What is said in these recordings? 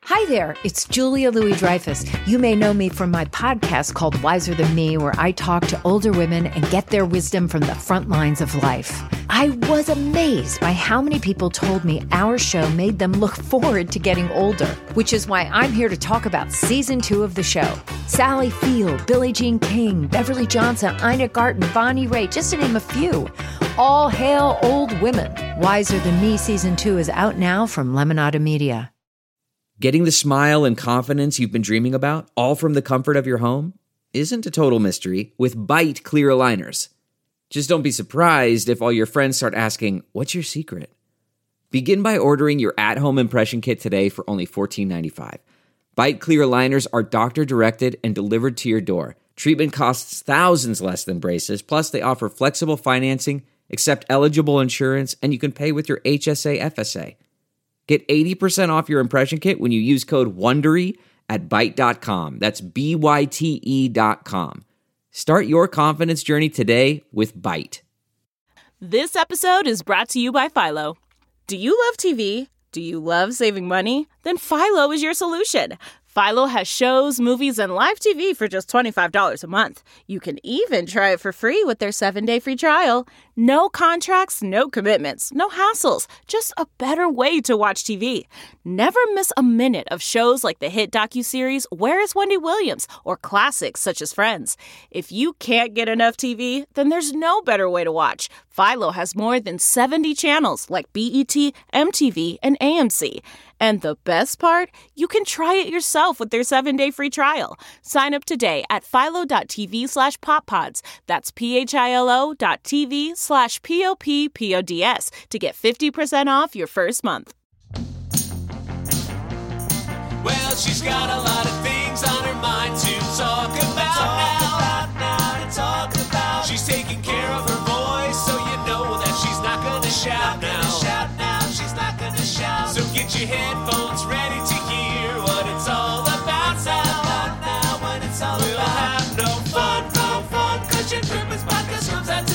Hi there, it's Julia Louis-Dreyfus. You may know me from my podcast called Wiser Than Me, where I talk to older women and get their wisdom from the front lines of life. I was amazed by how many people told me our show made them look forward to getting older, which is why I'm here to talk about season 2 of the show. Sally Field, Billie Jean King, Beverly Johnson, Ina Garten, Bonnie Raitt, just to name a few. All hail old women. Wiser Than Me season 2 is out now from Lemonada Media. Getting the smile and confidence you've been dreaming about, all from the comfort of your home, isn't a total mystery with Byte clear aligners. Just don't be surprised if all your friends start asking, "What's your secret?" Begin by ordering your at-home impression kit today for only $14.95. Byte clear aligners are doctor-directed and delivered to your door. Treatment costs thousands less than braces, plus they offer flexible financing, accept eligible insurance, and you can pay with your HSA FSA. Get 80% off your impression kit when you use code WONDERY at Byte.com. That's BYTE.com. Start your confidence journey today with Byte. This episode is brought to you by Philo. Do you love TV? Do you love saving money? Then Philo is your solution. Philo has shows, movies, and live TV for just $25 a month. You can even try it for free with their 7-day free trial. No contracts, no commitments, no hassles. Just a better way to watch TV. Never miss a minute of shows like the hit docuseries Where is Wendy Williams? Or classics such as Friends. If you can't get enough TV, then there's no better way to watch. Philo has more than 70 channels like BET, MTV, and AMC. And the best part? You can try it yourself with their 7-day free trial. Sign up today at philo.tv/poppods. That's philo.tv/POPPODS to get 50% off your first month. Well, she's got a lot of things on her mind to talk about now. She's taking care of her voice, so you know that she's not gonna shout now. She's not gonna shout. So get your headphones ready to hear what it's all about now. When it's all we'll about. Have no fun, 'cause your Christmas podcast comes out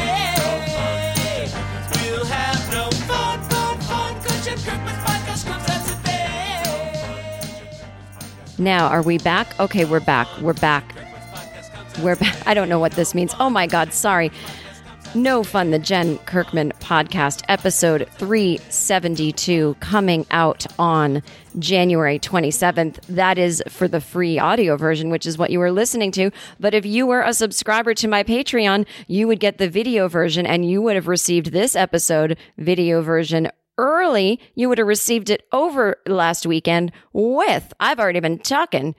today. We'll have no fun, 'cause your Christmas podcast comes out today. Now, are we back? Okay, we're back. We're back. I don't know what this means. Oh my God, sorry. No Fun, the Jen Kirkman podcast, episode 372, coming out on January 27th. That is for the free audio version, which is what you were listening to. But if you were a subscriber to my Patreon, you would get the video version, and you would have received this episode video version early. You would have received it over last weekend with, I've already been talking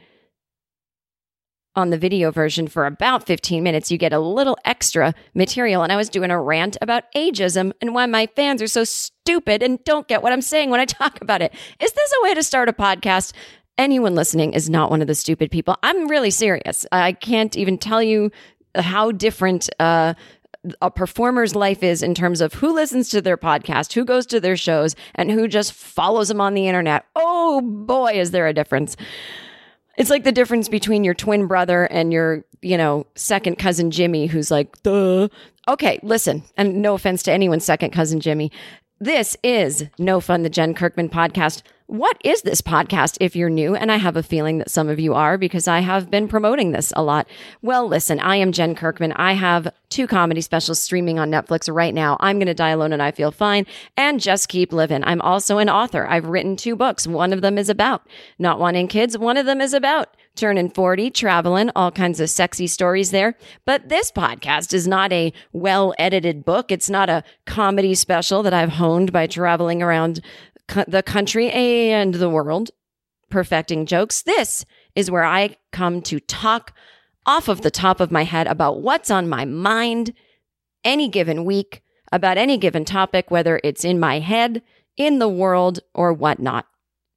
on the video version for about 15 minutes. You get a little extra material. And I was doing a rant about ageism and why my fans are so stupid and don't get what I'm saying when I talk about it. Is this a way to start a podcast? Anyone listening is not one of the stupid people. I'm really serious. I can't even tell you how different a performer's life is in terms of who listens to their podcast, who goes to their shows, and who just follows them on the internet. Oh boy, is there a difference. It's like the difference between your twin brother and your, second cousin Jimmy, who's like, duh. Okay, listen, and no offense to anyone's second cousin Jimmy. This is No Fun, the Jen Kirkman podcast. What is this podcast if you're new? And I have a feeling that some of you are, because I have been promoting this a lot. Well, listen, I am Jen Kirkman. I have 2 comedy specials streaming on Netflix right now. I'm Gonna Die Alone and I Feel Fine, and Just Keep Living. I'm also an author. I've written 2 books. One of them is about not wanting kids. One of them is about turning 40, traveling, all kinds of sexy stories there. But this podcast is not a well-edited book. It's not a comedy special that I've honed by traveling around the country and the world, perfecting jokes. This is where I come to talk off of the top of my head about what's on my mind any given week, about any given topic, whether it's in my head, in the world, or whatnot.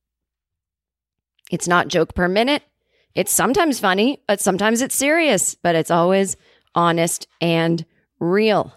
It's not joke per minute. It's sometimes funny, but sometimes it's serious, but it's always honest and real.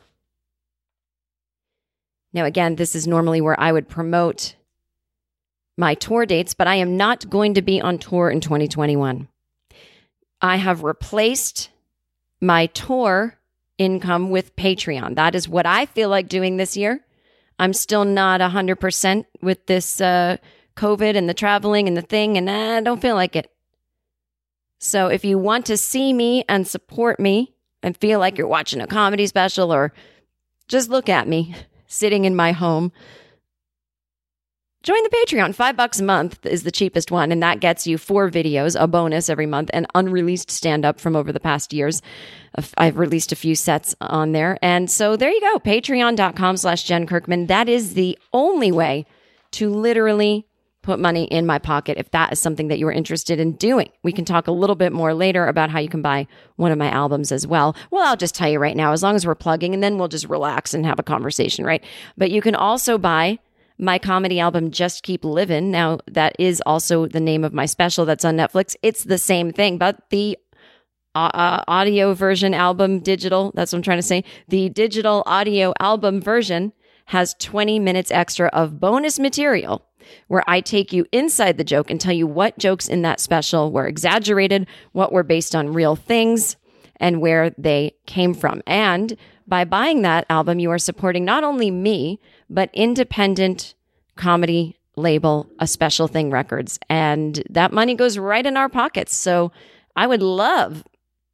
Now, again, this is normally where I would promote my tour dates, but I am not going to be on tour in 2021. I have replaced my tour income with Patreon. That is what I feel like doing this year. I'm still not 100% with this COVID and the traveling and the thing, and I don't feel like it. So if you want to see me and support me and feel like you're watching a comedy special or just look at me sitting in my home, join the Patreon. $5 a month is the cheapest one, and that gets you 4 videos, a bonus every month, and unreleased stand-up from over the past years. I've released a few sets on there. And so there you go, patreon.com/Jen Kirkman. That is the only way to literally put money in my pocket if that is something that you are interested in doing. We can talk a little bit more later about how you can buy one of my albums as well. Well, I'll just tell you right now, as long as we're plugging, and then we'll just relax and have a conversation, right? But you can also buy my comedy album, Just Keep Livin'. Now, that is also the name of my special that's on Netflix. It's the same thing, but the audio version album, digital, that's what I'm trying to say. The digital audio album version has 20 minutes extra of bonus material where I take you inside the joke and tell you what jokes in that special were exaggerated, what were based on real things, and where they came from. And by buying that album, you are supporting not only me, but independent comedy label, A Special Thing Records. And that money goes right in our pockets. So I would love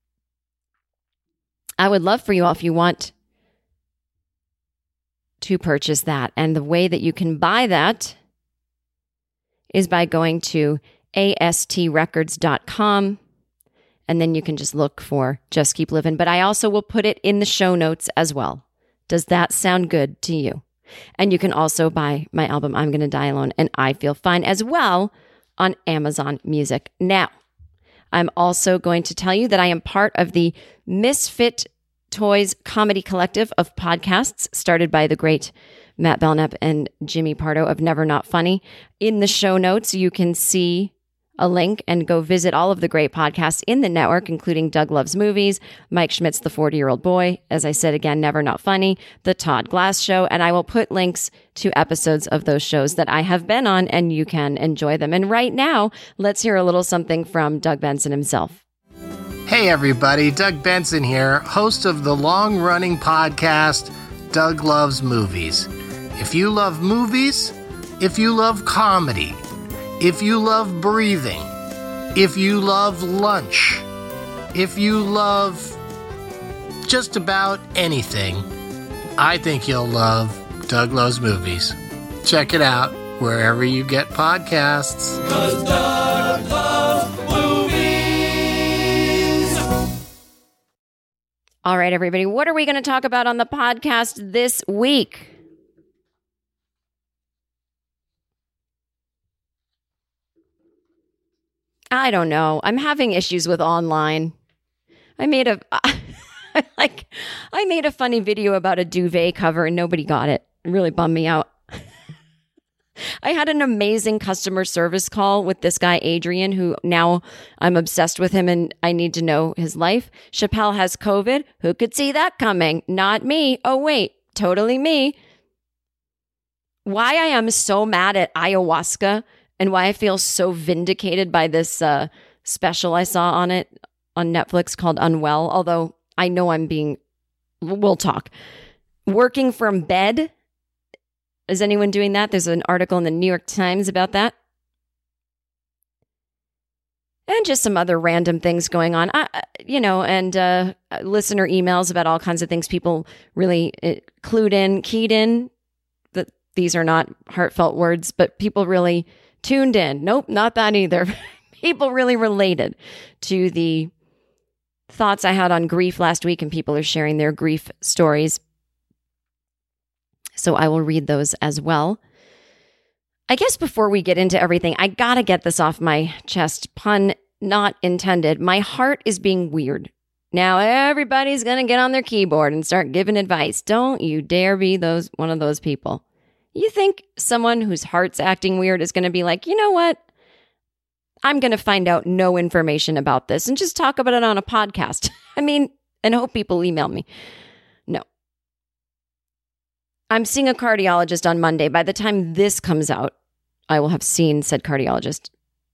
for you all, if you want to purchase that. And the way that you can buy that is by going to astrecords.com. And then you can just look for Just Keep Livin'. But I also will put it in the show notes as well. Does that sound good to you? And you can also buy my album, I'm Gonna Die Alone, and I Feel Fine as well on Amazon Music. Now, I'm also going to tell you that I am part of the Misfit Toys Comedy Collective of podcasts started by the great Matt Belknap and Jimmy Pardo of Never Not Funny. In the show notes, you can see a link and go visit all of the great podcasts in the network, including Doug Loves Movies, Mike Schmidt's The 40-Year-Old Boy, as I said again, Never Not Funny, The Todd Glass Show, and I will put links to episodes of those shows that I have been on, and you can enjoy them. And right now, let's hear a little something from Doug Benson himself. Hey everybody, Doug Benson here, host of the long-running podcast, Doug Loves Movies. If you love movies, if you love comedy, if you love breathing, if you love lunch, if you love just about anything, I think you'll love Doug Loves Movies. Check it out wherever you get podcasts. 'Cause Doug loves movies. All right, everybody, what are we going to talk about on the podcast this week? I don't know. I'm having issues with online. I made a funny video about a duvet cover and nobody got it. It really bummed me out. I had an amazing customer service call with this guy, Adrian, who now I'm obsessed with him and I need to know his life. Chappelle has COVID. Who could see that coming? Not me. Oh, wait. Totally me. Why I am so mad at ayahuasca and why I feel so vindicated by this special I saw on it on Netflix called Unwell, although I know we'll talk. Working from bed. Is anyone doing that? There's an article in the New York Times about that. And just some other random things going on, and listener emails about all kinds of things people really keyed in. That these are not heartfelt words, but people really tuned in. Nope, not that either. People really related to the thoughts I had on grief last week, and people are sharing their grief stories. So I will read those as well. I guess before we get into everything, I gotta get this off my chest. Pun not intended. My heart is being weird. Now everybody's gonna get on their keyboard and start giving advice. Don't you dare be one of those people. You think someone whose heart's acting weird is going to be like, you know what? I'm going to find out no information about this and just talk about it on a podcast. And hope people email me. No. I'm seeing a cardiologist on Monday. By the time this comes out, I will have seen said cardiologist.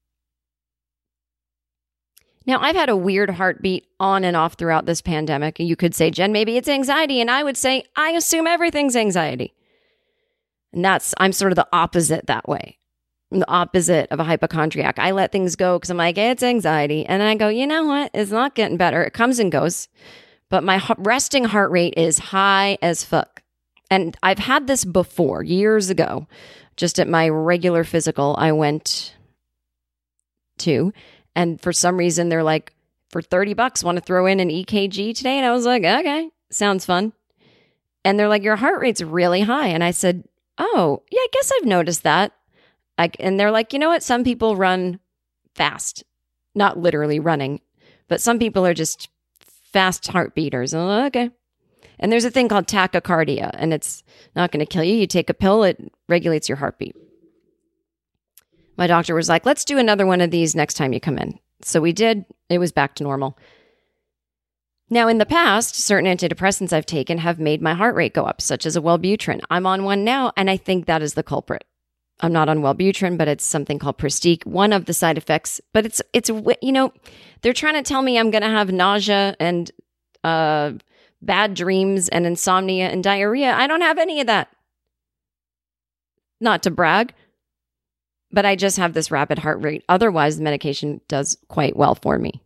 Now, I've had a weird heartbeat on and off throughout this pandemic. You could say, Jen, maybe it's anxiety. And I would say, I assume everything's anxiety. And I'm sort of the opposite that way. I'm the opposite of a hypochondriac. I let things go because I'm like, hey, it's anxiety. And then I go, you know what? It's not getting better. It comes and goes. But my resting heart rate is high as fuck. And I've had this before, years ago, just at my regular physical I went to. And for some reason, they're like, for $30, want to throw in an EKG today? And I was like, okay, sounds fun. And they're like, your heart rate's really high. And I said, oh, yeah, I guess I've noticed that. And they're like, you know what? Some people run fast, not literally running, but some people are just fast heartbeaters. And I'm like, okay. And there's a thing called tachycardia, and it's not going to kill you. You take a pill, it regulates your heartbeat. My doctor was like, let's do another one of these next time you come in. So we did. It was back to normal. Now, in the past, certain antidepressants I've taken have made my heart rate go up, such as a Wellbutrin. I'm on one now, and I think that is the culprit. I'm not on Wellbutrin, but it's something called Pristiq. One of the side effects, but it's you know, they're trying to tell me I'm going to have nausea and bad dreams and insomnia and diarrhea. I don't have any of that. Not to brag, but I just have this rapid heart rate. Otherwise, the medication does quite well for me.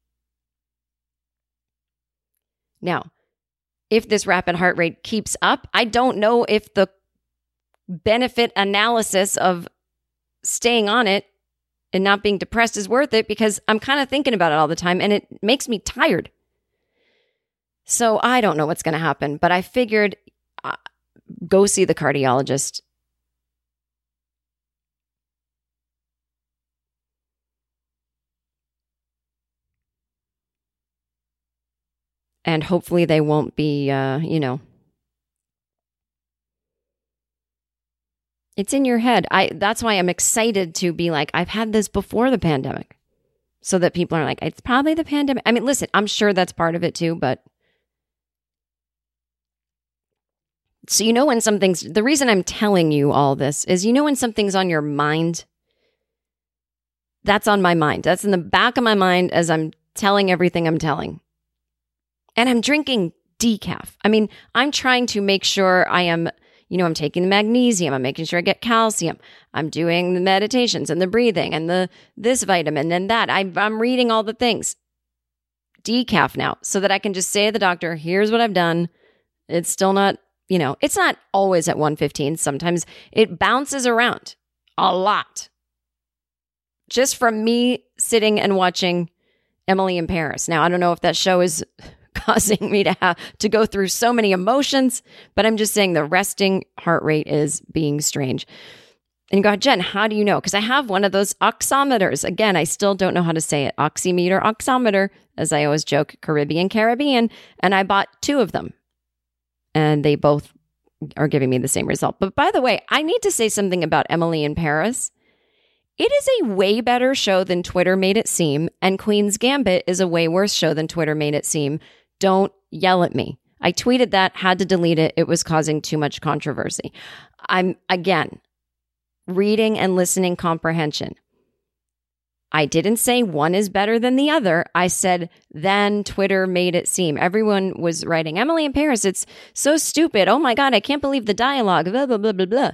Now, if this rapid heart rate keeps up, I don't know if the benefit analysis of staying on it and not being depressed is worth it, because I'm kind of thinking about it all the time and it makes me tired. So I don't know what's going to happen, but I figured go see the cardiologist. And hopefully they won't be, you know, it's in your head. That's why I'm excited to be like, I've had this before the pandemic, so that people are like, it's probably the pandemic. I mean, listen, I'm sure that's part of it too, but so you know when something's, the reason I'm telling you all this is, you know when something's on your mind, that's on my mind. That's in the back of my mind as I'm telling everything I'm telling. And I'm drinking decaf. I mean, I'm trying to make sure I am, you know, I'm taking the magnesium. I'm making sure I get calcium. I'm doing the meditations and the breathing and this vitamin and that. I'm reading all the things. Decaf now, so that I can just say to the doctor, here's what I've done. It's still not, you know, it's not always at 115. Sometimes it bounces around a lot. Just from me sitting and watching Emily in Paris. Now, I don't know if that show is causing me to go through so many emotions, but I'm just saying the resting heart rate is being strange. And you go, Jen, how do you know? Because I have one of those oximeters. Again, I still don't know how to say it. Oximeter, oximeter, as I always joke, Caribbean. And I bought 2 of them. And they both are giving me the same result. But by the way, I need to say something about Emily in Paris. It is a way better show than Twitter made it seem. And Queen's Gambit is a way worse show than Twitter made it seem. Don't yell at me. I tweeted that, had to delete it. It was causing too much controversy. I'm, again, reading and listening comprehension. I didn't say one is better than the other. I said, then Twitter made it seem. Everyone was writing, Emily in Paris, it's so stupid. Oh my God, I can't believe the dialogue, blah, blah, blah, blah, blah.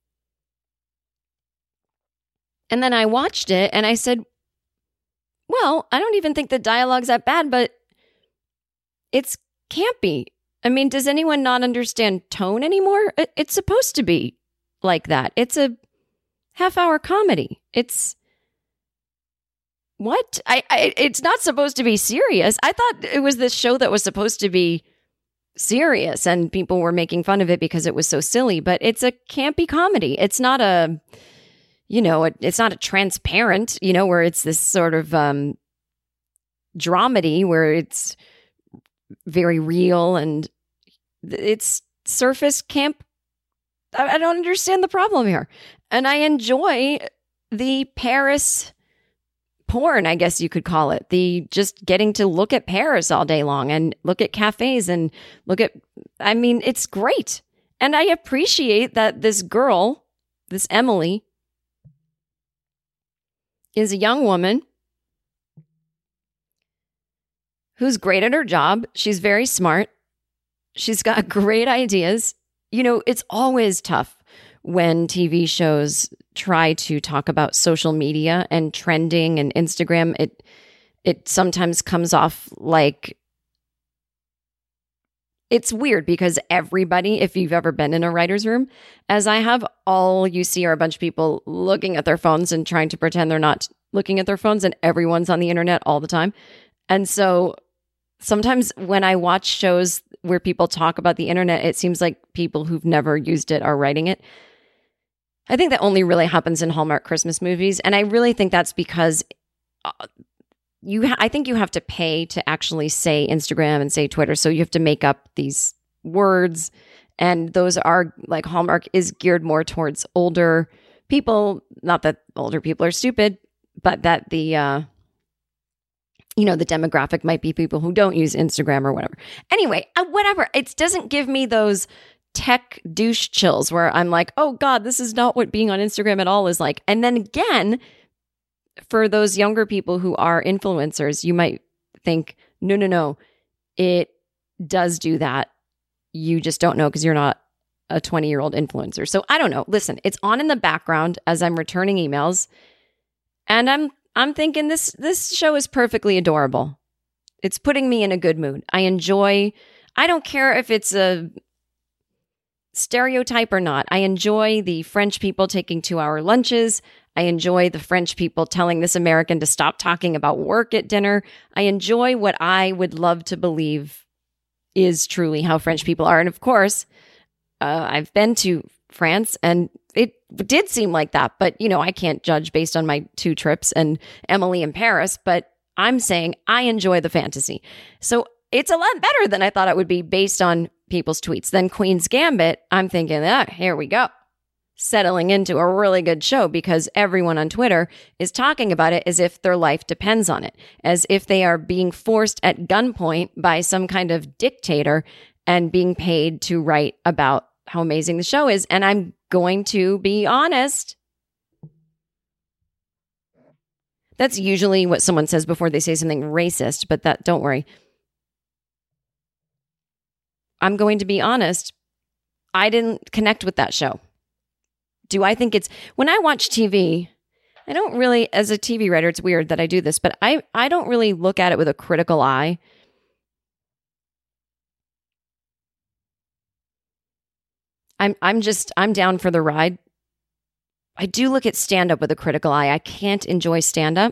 And then I watched it and I said, well, I don't even think the dialogue's that bad, but it's campy. I mean, does anyone not understand tone anymore? It's supposed to be like that. It's a half-hour comedy. It's what? It's not supposed to be serious. I thought it was this show that was supposed to be serious and people were making fun of it because it was so silly, but it's a campy comedy. It's not a, you know, it's not a Transparent, you know, where it's this sort of dramedy where it's very real and it's surface camp. I don't understand the problem here. And I enjoy the Paris porn, I guess you could call it. The just getting to look at Paris all day long and look at cafes and look at, I mean, it's great. And I appreciate that this girl, this Emily, is a young woman who's great at her job. She's very smart. She's got great ideas. You know, it's always tough when TV shows try to talk about social media and trending and Instagram. It sometimes comes off like it's weird because everybody, if you've ever been in a writer's room, as I have, all you see are a bunch of people looking at their phones and trying to pretend they're not looking at their phones, and everyone's on the internet all the time. And so sometimes when I watch shows where people talk about the internet, it seems like people who've never used it are writing it. I think that only really happens in Hallmark Christmas movies. And I really think that's because I think you have to pay to actually say Instagram and say Twitter. So you have to make up these words. And those are like Hallmark is geared more towards older people. Not that older people are stupid, but that the demographic might be people who don't use Instagram or whatever. Anyway, whatever. It doesn't give me those tech douche chills where I'm like, oh God, this is not what being on Instagram at all is like. And then again, for those younger people who are influencers, you might think, no, it does do that. You just don't know because you're not a 20-year-old influencer. So I don't know. Listen, it's on in the background as I'm returning emails. And I'm thinking this show is perfectly adorable. It's putting me in a good mood. I don't care if it's a stereotype or not. I enjoy the French people taking 2-hour lunches. I enjoy the French people telling this American to stop talking about work at dinner. I enjoy what I would love to believe is truly how French people are. And of course, I've been to France and it did seem like that. But, I can't judge based on my 2 trips and Emily in Paris. But I'm saying I enjoy the fantasy. So it's a lot better than I thought it would be based on people's tweets. Then Queen's Gambit, I'm thinking, here we go. Settling into a really good show because everyone on Twitter is talking about it as if their life depends on it, as if they are being forced at gunpoint by some kind of dictator and being paid to write about how amazing the show is. And I'm going to be honest. That's usually what someone says before they say something racist, but don't worry. I'm going to be honest. I didn't connect with that show. Do I think when I watch TV, I don't really, as a TV writer, it's weird that I do this, but I don't really look at it with a critical eye. I'm down for the ride. I do look at stand-up with a critical eye. I can't enjoy stand-up.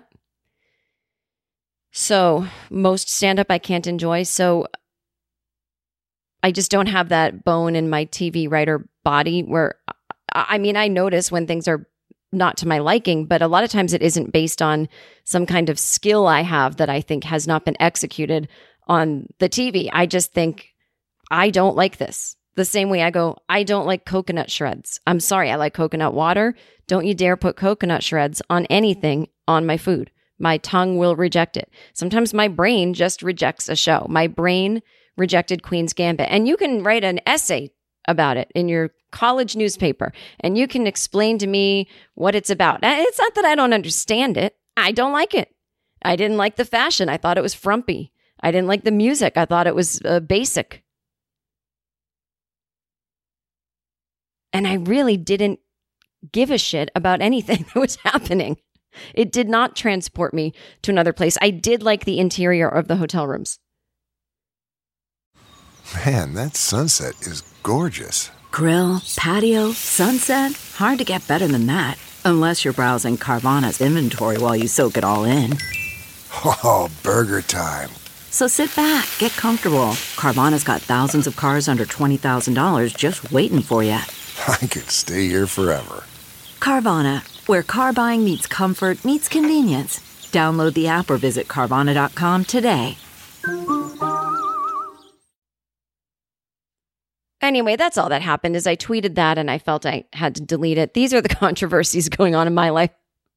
So most stand-up I can't enjoy. So I just don't have that bone in my TV writer body where, I notice when things are not to my liking, but a lot of times it isn't based on some kind of skill I have that I think has not been executed on the TV. I just think, I don't like this. The same way I go, I don't like coconut shreds. I'm sorry, I like coconut water. Don't you dare put coconut shreds on anything on my food. My tongue will reject it. Sometimes my brain just rejects a show. My brain rejected Queen's Gambit. And you can write an essay about it in your college newspaper, and you can explain to me what it's about. It's not that I don't understand it. I don't like it. I didn't like the fashion. I thought it was frumpy. I didn't like the music. I thought it was basic. And I really didn't give a shit about anything that was happening. It did not transport me to another place. I did like the interior of the hotel rooms. Man, that sunset is gorgeous. Grill, patio, sunset. Hard to get better than that. Unless you're browsing Carvana's inventory while you soak it all in. Oh, burger time. So sit back, get comfortable. Carvana's got thousands of cars under $20,000 just waiting for you. I could stay here forever. Carvana, where car buying meets comfort meets convenience. Download the app or visit Carvana.com today. Anyway, that's all that happened is I tweeted that and I felt I had to delete it. These are the controversies going on in my life.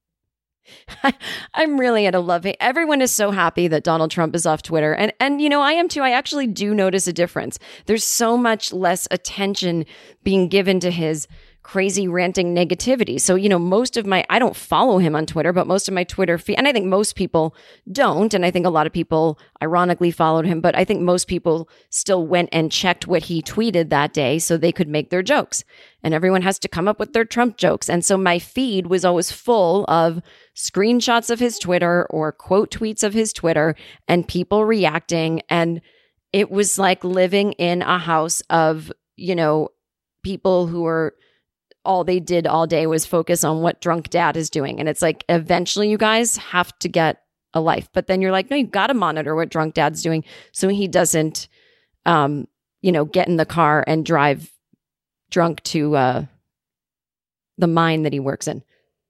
I'm really at a love hate. Everyone is so happy that Donald Trump is off Twitter. And I am too. I actually do notice a difference. There's so much less attention being given to his crazy ranting negativity. So, most of I don't follow him on Twitter, but most of my Twitter feed, and I think most people don't, and I think a lot of people ironically followed him, but I think most people still went and checked what he tweeted that day so they could make their jokes. And everyone has to come up with their Trump jokes. And so my feed was always full of screenshots of his Twitter or quote tweets of his Twitter and people reacting. And it was like living in a house of, people who were all they did all day was focus on what drunk dad is doing. And it's like, eventually you guys have to get a life. But then you're like, no, you've got to monitor what drunk dad's doing so he doesn't, get in the car and drive drunk to the mine that he works in.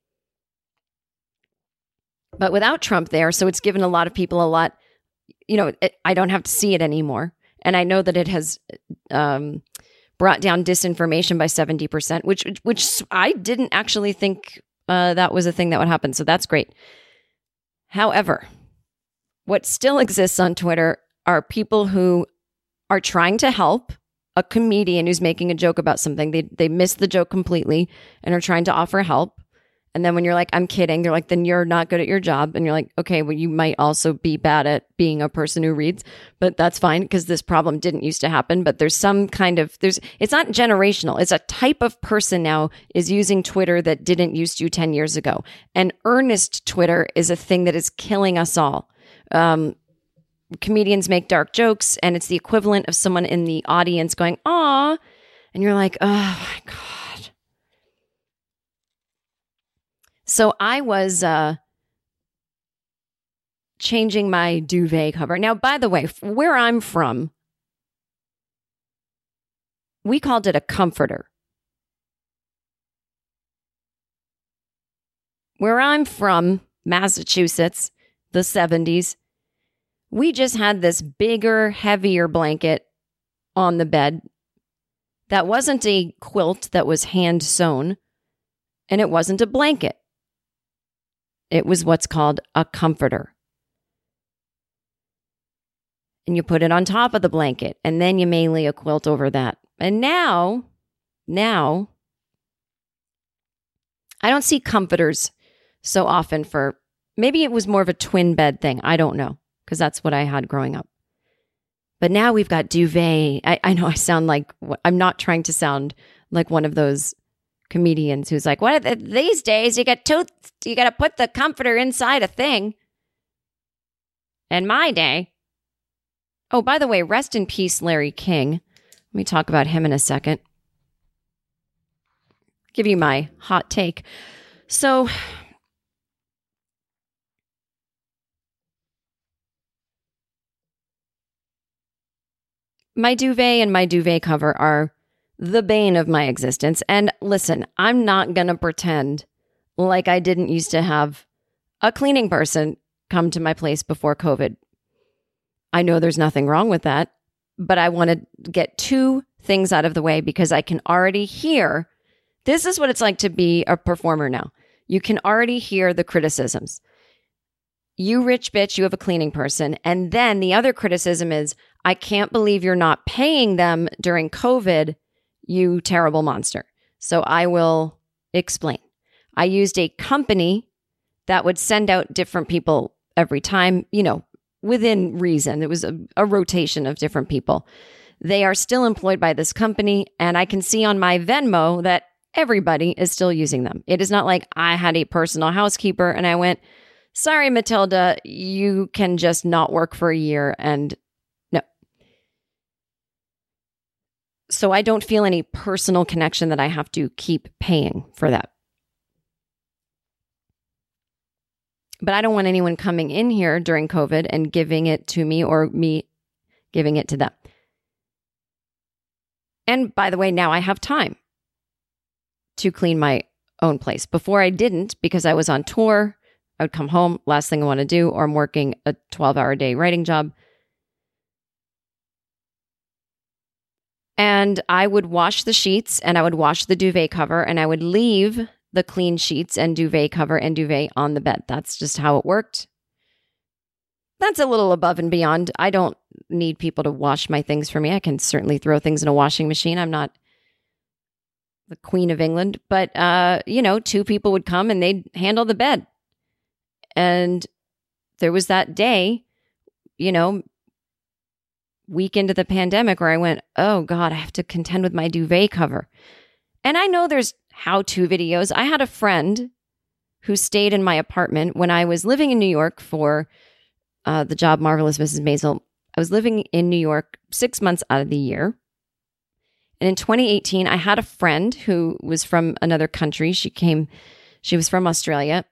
But without Trump there, so it's given a lot of people a lot, I don't have to see it anymore. And I know that it has brought down disinformation by 70%, which I didn't actually think that was a thing that would happen. So that's great. However, what still exists on Twitter are people who are trying to help a comedian who's making a joke about something. They missed the joke completely and are trying to offer help. And then when you're like, I'm kidding, they're like, then you're not good at your job. And you're like, okay, well, you might also be bad at being a person who reads, but that's fine because this problem didn't used to happen. But there's some kind of, it's not generational. It's a type of person now is using Twitter that didn't used to 10 years ago. And earnest Twitter is a thing that is killing us all. Comedians make dark jokes and it's the equivalent of someone in the audience going, "Aw," and you're like, oh my God. So I was changing my duvet cover. Now, by the way, where I'm from, we called it a comforter. Where I'm from, Massachusetts, the 70s, we just had this bigger, heavier blanket on the bed that wasn't a quilt that was hand sewn, and it wasn't a blanket. It was what's called a comforter. And you put it on top of the blanket, and then you may lay a quilt over that. And now, I don't see comforters so often for, maybe it was more of a twin bed thing. I don't know, because that's what I had growing up. But now we've got duvet. I know I sound like, I'm not trying to sound like one of those comedians who's like, what these days you got to put the comforter inside a thing. In my day. Oh, by the way, rest in peace, Larry King. Let me talk about him in a second. Give you my hot take. So, my duvet and my duvet cover are the bane of my existence. And listen, I'm not going to pretend like I didn't used to have a cleaning person come to my place before COVID. I know there's nothing wrong with that, but I want to get two things out of the way because I can already hear, this is what it's like to be a performer now. You can already hear the criticisms. You rich bitch, you have a cleaning person. And then the other criticism is, I can't believe you're not paying them during COVID, you terrible monster. So I will explain. I used a company that would send out different people every time, within reason. It was a rotation of different people. They are still employed by this company, and I can see on my Venmo that everybody is still using them. It is not like I had a personal housekeeper and I went, sorry, Matilda, you can just not work for a year. And no. So I don't feel any personal connection that I have to keep paying for that. But I don't want anyone coming in here during COVID and giving it to me or me giving it to them. And by the way, now I have time to clean my own place. Before I didn't because I was on tour. I would come home, last thing I want to do, or I'm working a 12-hour day writing job. And I would wash the sheets and I would wash the duvet cover and I would leave the clean sheets and duvet cover and duvet on the bed. That's just how it worked. That's a little above and beyond. I don't need people to wash my things for me. I can certainly throw things in a washing machine. I'm not the Queen of England, but, two people would come and they'd handle the bed. And there was that day, week into the pandemic where I went, oh God, I have to contend with my duvet cover. And I know there's how-to videos. I had a friend who stayed in my apartment when I was living in New York for the job Marvelous Mrs. Maisel. I was living in New York 6 months out of the year. And in 2018, I had a friend who was from another country. She was from Australia.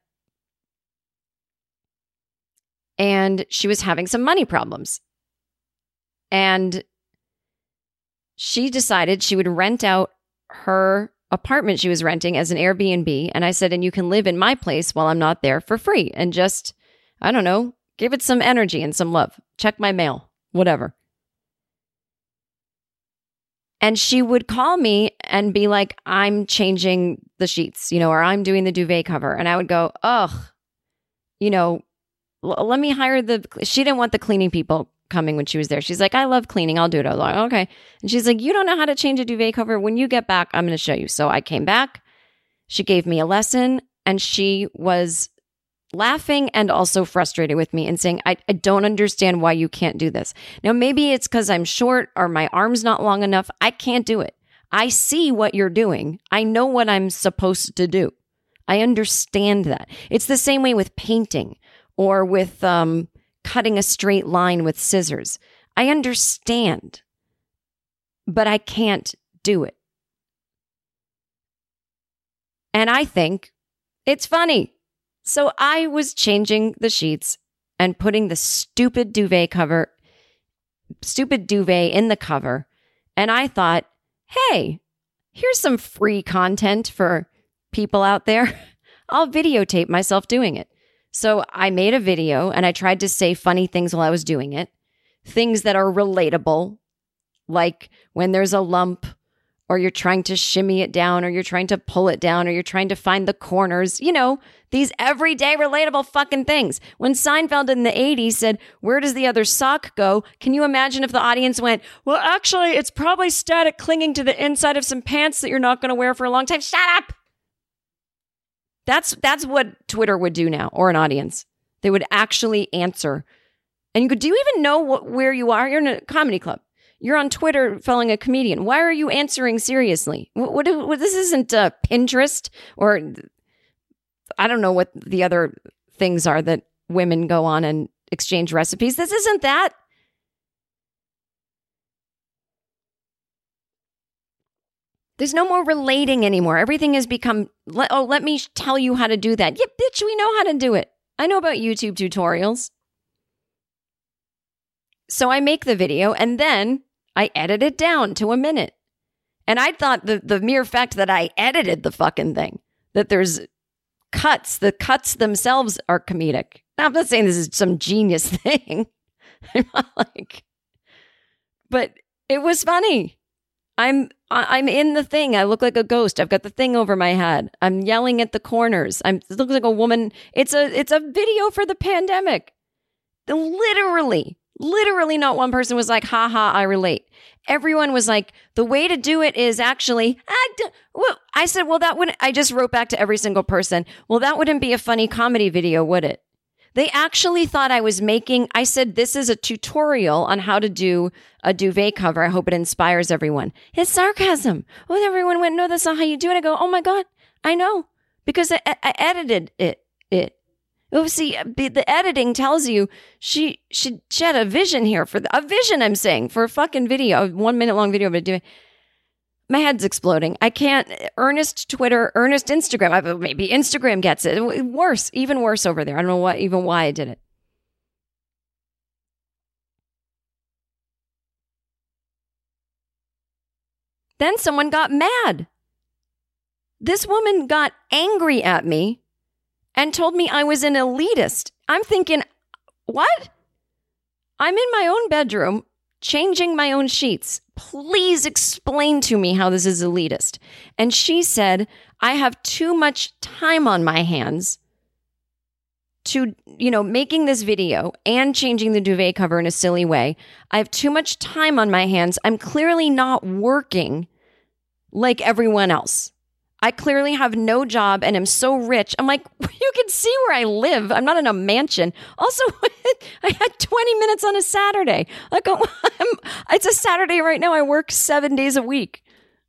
And she was having some money problems. And she decided she would rent out her apartment she was renting as an Airbnb. And I said, and you can live in my place while I'm not there for free. And just, I don't know, give it some energy and some love. Check my mail, whatever. And she would call me and be like, I'm changing the sheets, or I'm doing the duvet cover. And I would go, ugh, let me hire she didn't want the cleaning people coming when she was there. She's like, I love cleaning. I'll do it. I was like, okay. And she's like, you don't know how to change a duvet cover. When you get back, I'm going to show you. So I came back. She gave me a lesson and she was laughing and also frustrated with me and saying, I don't understand why you can't do this. Now, maybe it's because I'm short or my arm's not long enough. I can't do it. I see what you're doing. I know what I'm supposed to do. I understand that. It's the same way with painting or with cutting a straight line with scissors. I understand, but I can't do it. And I think it's funny. So I was changing the sheets and putting the stupid duvet in the cover. And I thought, hey, here's some free content for people out there. I'll videotape myself doing it. So I made a video and I tried to say funny things while I was doing it. Things that are relatable, like when there's a lump or you're trying to shimmy it down or you're trying to pull it down or you're trying to find the corners, these everyday relatable fucking things. When Seinfeld in the 80s said, where does the other sock go? Can you imagine if the audience went, well, actually, it's probably static clinging to the inside of some pants that you're not going to wear for a long time. Shut up. That's what Twitter would do now, or an audience. They would actually answer. And you go, do you even know where you are? You're in a comedy club. You're on Twitter following a comedian. Why are you answering seriously? What this isn't Pinterest, or I don't know what the other things are that women go on and exchange recipes. This isn't that. There's no more relating anymore. Everything has become, let me tell you how to do that. Yeah, bitch, we know how to do it. I know about YouTube tutorials. So I make the video and then I edit it down to a minute. And I thought the mere fact that I edited the fucking thing, that there's the cuts themselves are comedic. Now, I'm not saying this is some genius thing. But it was funny. I'm in the thing. I look like a ghost. I've got the thing over my head. I'm yelling at the corners. It looks like a woman. It's a video for the pandemic. Literally not one person was like, ha ha, I relate. Everyone was like, the way to do it is actually, I said, well, that wouldn't, I just wrote back to every single person. Well, that wouldn't be a funny comedy video, would it? They actually thought I said, this is a tutorial on how to do a duvet cover. I hope it inspires everyone. It's sarcasm. Well, everyone went, no, that's not how you do it. I go, oh my God, I know. Because I edited it. Oh, see, the editing tells you she had a vision here for a fucking video, a 1 minute long video of it doing. My head's exploding. I can't. Earnest Twitter, earnest Instagram. Maybe Instagram gets it. Worse, even worse over there. I don't know why I did it. Then someone got mad. This woman got angry at me and told me I was an elitist. I'm thinking, what? I'm in my own bedroom, changing my own sheets. Please explain to me how this is elitist. And she said, I have too much time on my hands to, making this video and changing the duvet cover in a silly way. I have too much time on my hands. I'm clearly not working like everyone else. I clearly have no job and am so rich. I'm like, you can see where I live. I'm not in a mansion. Also, I had 20 minutes on a Saturday. Like, it's a Saturday right now. I work 7 days a week.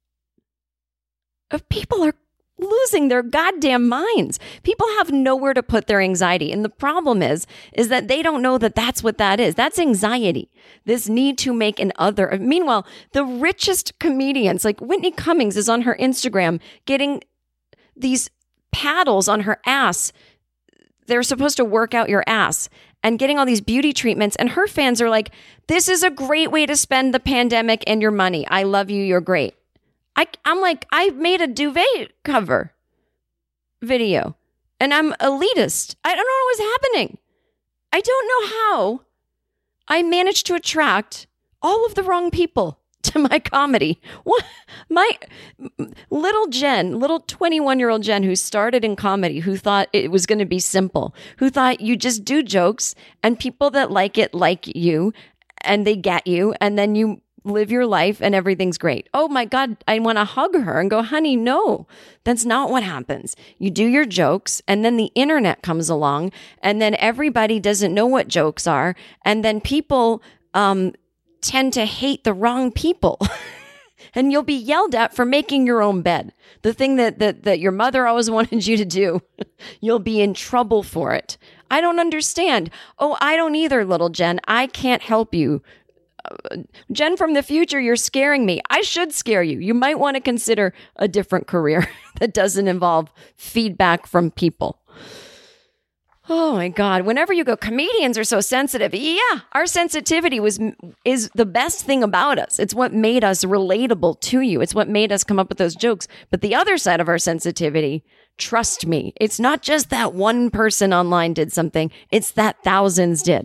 People are losing their goddamn minds. People have nowhere to put their anxiety. And the problem is that they don't know that that's what that is. That's anxiety. This need to make an other. Meanwhile, the richest comedians, like Whitney Cummings is on her Instagram getting these paddles on her ass. They're supposed to work out your ass and getting all these beauty treatments. And her fans are like, this is a great way to spend the pandemic and your money. I love you. You're great. I'm like, I made a duvet cover video and I'm elitist. I don't know what was happening. I don't know how I managed to attract all of the wrong people to my comedy. What? My little 21-year-old Jen who started in comedy, who thought it was going to be simple, who thought you just do jokes and people that like it like you and they get you and then you live your life and everything's great. Oh my God, I want to hug her and go, honey, no, that's not what happens. You do your jokes and then the internet comes along and then everybody doesn't know what jokes are. And then people tend to hate the wrong people and you'll be yelled at for making your own bed. The thing that your mother always wanted you to do, you'll be in trouble for it. I don't understand. Oh, I don't either, little Jen. I can't help you. Jen from the future, you're scaring me. I should scare you. You might want to consider a different career that doesn't involve feedback from people. Oh my God. Whenever you go, comedians are so sensitive. Yeah, our sensitivity is the best thing about us. It's what made us relatable to you. It's what made us come up with those jokes. But the other side of our sensitivity, trust me, it's not just that one person online did something. It's that thousands did.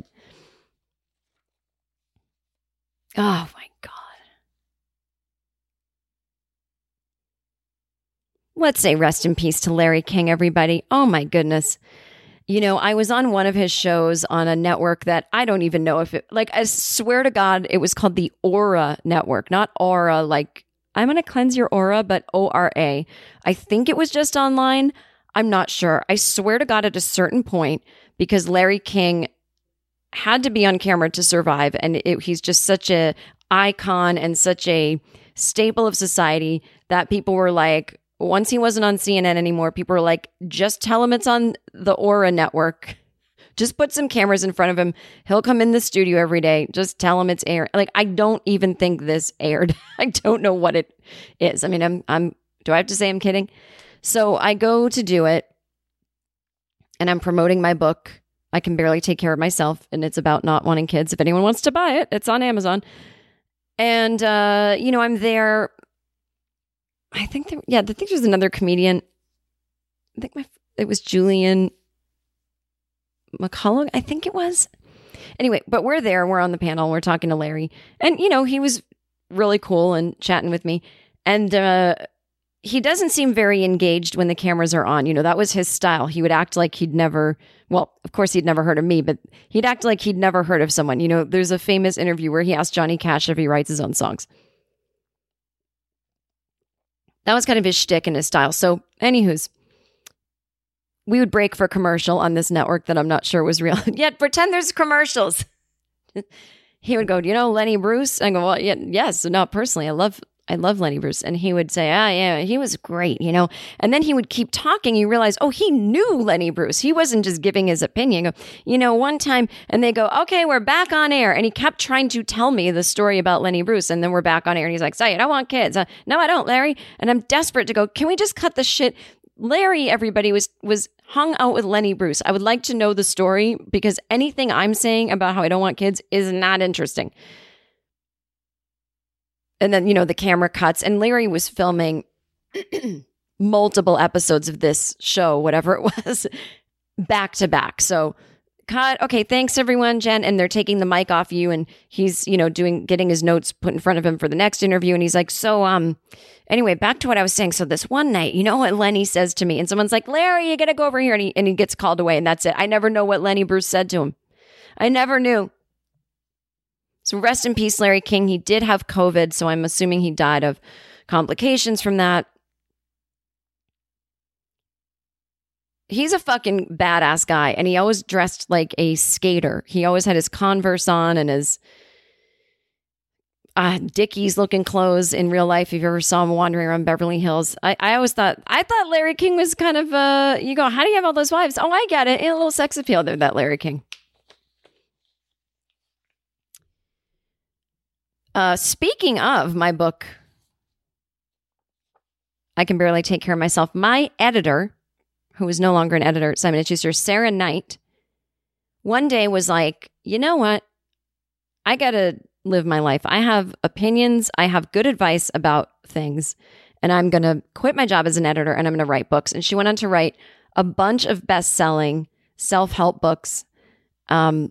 Oh my God. Let's say rest in peace to Larry King, everybody. Oh my goodness. You know, I was on one of his shows on a network that I don't even know if it, like, I swear to God, it was called the Aura Network, not Aura, like, I'm going to cleanse your aura, but O-R-A. I think it was just online. I'm not sure. I swear to God at a certain point, because Larry King had to be on camera to survive. And he's just such a icon and such a staple of society that people were like, once he wasn't on CNN anymore, people were like, just tell him it's on the Aura Network. Just put some cameras in front of him. He'll come in the studio every day. Just tell him it's aired. Like, I don't even think this aired. I don't know what it is. I mean, do I have to say I'm kidding? So I go to do it and I'm promoting my book. I Can Barely Take Care of Myself, and it's about not wanting kids. If anyone wants to buy it, it's on Amazon. And, I'm there. I think there's another comedian. I think it was Julian McCullough, I think it was. Anyway, but we're there. We're on the panel. We're talking to Larry. And, he was really cool and chatting with me. And he doesn't seem very engaged when the cameras are on. That was his style. He would act like he'd never, well, of course he'd never heard of me, but he'd act like he'd never heard of someone. There's a famous interview where he asked Johnny Cash if he writes his own songs. That was kind of his shtick and his style. So, anywho's, we would break for commercial on this network that I'm not sure was real. Yet pretend there's commercials. He would go, Lenny Bruce? I go, well, yes, not personally. I love Lenny Bruce. And he would say, yeah, he was great, And then he would keep talking. You realize, he knew Lenny Bruce. He wasn't just giving his opinion. Go, one time, and they go, okay, we're back on air. And he kept trying to tell me the story about Lenny Bruce. And then we're back on air. And he's like, say, I don't want kids. No, I don't, Larry. And I'm desperate to go, can we just cut the shit? Larry, everybody, was hung out with Lenny Bruce. I would like to know the story because anything I'm saying about how I don't want kids is not interesting. And then, the camera cuts and Larry was filming multiple episodes of this show, whatever it was, back to back. So cut. Okay. Thanks everyone, Jen. And they're taking the mic off you. And he's, getting his notes put in front of him for the next interview. And he's like, so, anyway, back to what I was saying. So this one night, what Lenny says to me? And someone's like, Larry, you got to go over here. And he gets called away. And that's it. I never know what Lenny Bruce said to him. I never knew. So rest in peace, Larry King. He did have COVID, so I'm assuming he died of complications from that. He's a fucking badass guy, and he always dressed like a skater. He always had his Converse on and his Dickies looking clothes in real life. If you ever saw him wandering around Beverly Hills, I thought Larry King was kind of you go, how do you have all those wives? Oh, I get it. A little sex appeal there, that Larry King. Speaking of my book, I Can Barely Take Care of Myself, my editor, who is no longer an editor at Simon & Schuster, Sarah Knight, one day was like, you know what? I got to live my life. I have opinions. I have good advice about things. And I'm going to quit my job as an editor and I'm going to write books. And she went on to write a bunch of best-selling self-help books. New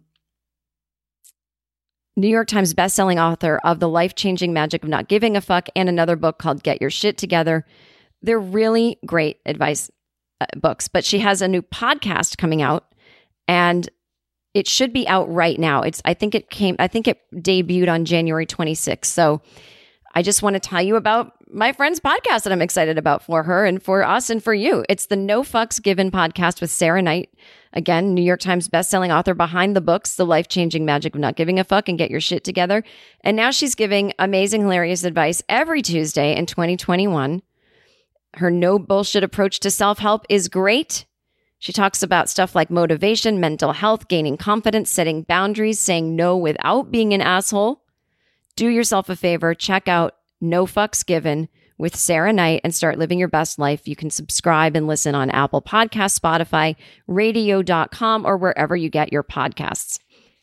York Times best-selling author of The Life-Changing Magic of Not Giving a Fuck, and another book called Get Your Shit Together. They're really great advice books, but she has a new podcast coming out, and it should be out right now. I think it debuted on January 26th. So I just want to tell you about my friend's podcast that I'm excited about for her and for us and for you. It's the No Fucks Given podcast with Sarah Knight. Again, New York Times bestselling author behind the books, The Life-Changing Magic of Not Giving a Fuck and Get Your Shit Together. And now she's giving amazing, hilarious advice every Tuesday in 2021. Her no bullshit approach to self-help is great. She talks about stuff like motivation, mental health, gaining confidence, setting boundaries, saying no without being an asshole. Do yourself a favor. Check out No Fucks Given with Sarah Knight and start living your best life. You can subscribe and listen on Apple Podcasts, Spotify, radio.com, or wherever you get your podcasts.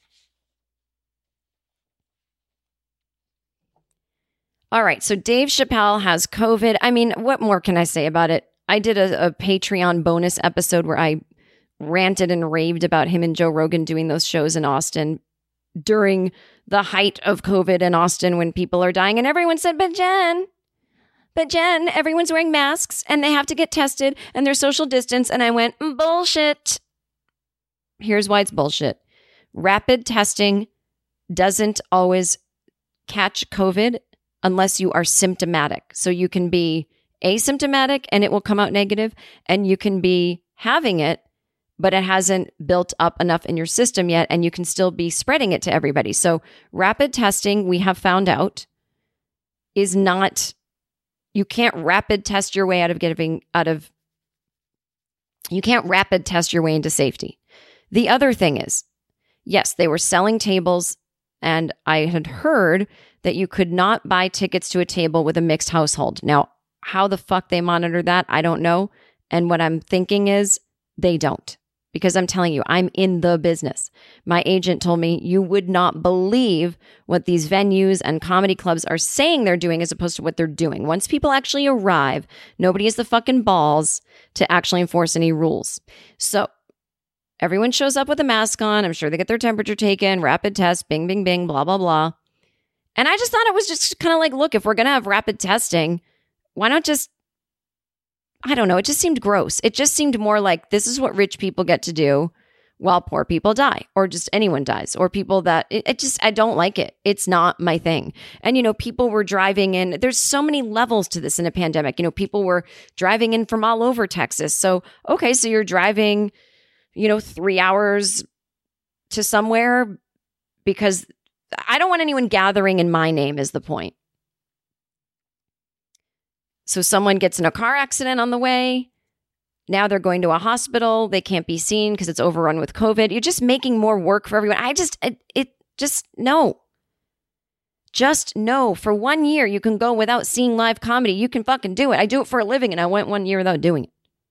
All right, so Dave Chappelle has COVID. I mean, what more can I say about it? I did a Patreon bonus episode where I ranted and raved about him and Joe Rogan doing those shows in Austin during the height of COVID in Austin when people are dying. And everyone said, but Jen, everyone's wearing masks and they have to get tested and they're social distance. And I went, bullshit. Here's why it's bullshit. Rapid testing doesn't always catch COVID unless you are symptomatic. So you can be asymptomatic and it will come out negative, and you can be having it, but it hasn't built up enough in your system yet, and you can still be spreading it to everybody. So rapid testing, we have found out, is not, you can't rapid test your way you can't rapid test your way into safety. The other thing is, yes, they were selling tables, and I had heard that you could not buy tickets to a table with a mixed household. Now, how the fuck they monitor that, I don't know. And what I'm thinking is they don't. Because I'm telling you, I'm in the business. My agent told me you would not believe what these venues and comedy clubs are saying they're doing as opposed to what they're doing. Once people actually arrive, nobody has the fucking balls to actually enforce any rules. So everyone shows up with a mask on. I'm sure they get their temperature taken, rapid test, bing, bing, bing, blah, blah, blah. And I just thought it was just kind of like, look, if we're going to have rapid testing, why not just, I don't know, it just seemed gross. It just seemed more like this is what rich people get to do while poor people die, or just anyone dies, or people that, I don't like it. It's not my thing. And, people were driving in. There's so many levels to this in a pandemic. People were driving in from all over Texas. So, okay, so you're driving, 3 hours to somewhere because I don't want anyone gathering in my name is the point. So someone gets in a car accident on the way. Now they're going to a hospital. They can't be seen because it's overrun with COVID. You're just making more work for everyone. No. Just no. For 1 year, you can go without seeing live comedy. You can fucking do it. I do it for a living, and I went 1 year without doing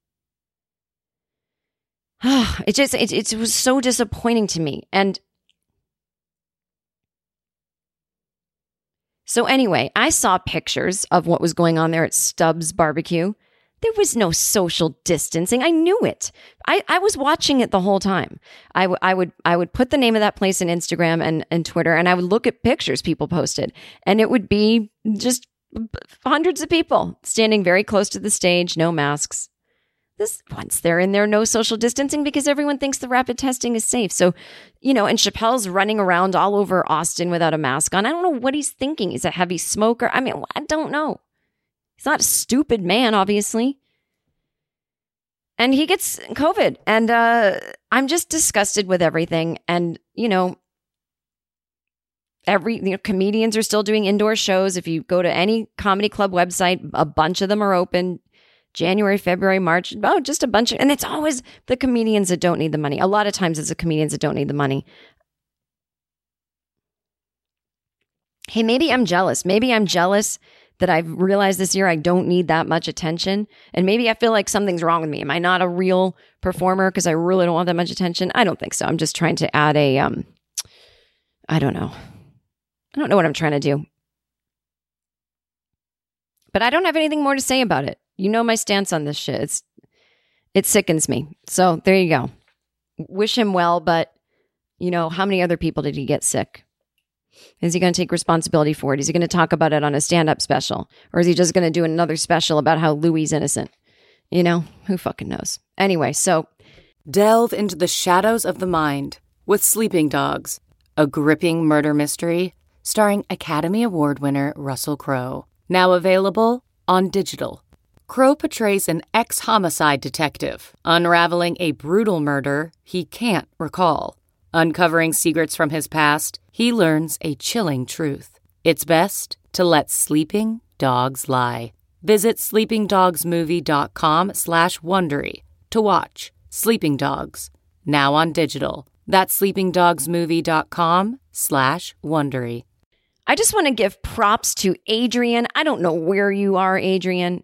it. It was so disappointing to me. And so anyway, I saw pictures of what was going on there at Stubbs Barbecue. There was no social distancing. I knew it. I was watching it the whole time. I would put the name of that place in Instagram and Twitter, and I would look at pictures people posted, and it would be just hundreds of people standing very close to the stage, no masks. Once they're in there, no social distancing because everyone thinks the rapid testing is safe. So, and Chappelle's running around all over Austin without a mask on. I don't know what he's thinking. Is it heavy smoke? I don't know. He's not a stupid man, obviously. And he gets COVID. And I'm just disgusted with everything. And, comedians are still doing indoor shows. If you go to any comedy club website, a bunch of them are open. January, February, March. Oh, just a bunch of, and it's always the comedians that don't need the money. A lot of times it's the comedians that don't need the money. Hey, maybe I'm jealous. Maybe I'm jealous that I've realized this year I don't need that much attention. And maybe I feel like something's wrong with me. Am I not a real performer because I really don't want that much attention? I don't think so. I'm just trying to add a, I don't know. I don't know what I'm trying to do. But I don't have anything more to say about it. You know my stance on this shit. It sickens me. So there you go. Wish him well, but how many other people did he get sick? Is he going to take responsibility for it? Is he going to talk about it on a stand-up special? Or is he just going to do another special about how Louie's innocent? Who fucking knows? Anyway, so delve into the shadows of the mind with Sleeping Dogs, a gripping murder mystery starring Academy Award winner Russell Crowe. Now available on digital. Crowe portrays an ex-homicide detective unraveling a brutal murder he can't recall. Uncovering secrets from his past, he learns a chilling truth. It's best to let sleeping dogs lie. Visit sleepingdogsmovie.com/Wondery to watch Sleeping Dogs, now on digital. That's sleepingdogsmovie.com/Wondery. I just want to give props to Adrian. I don't know where you are, Adrian,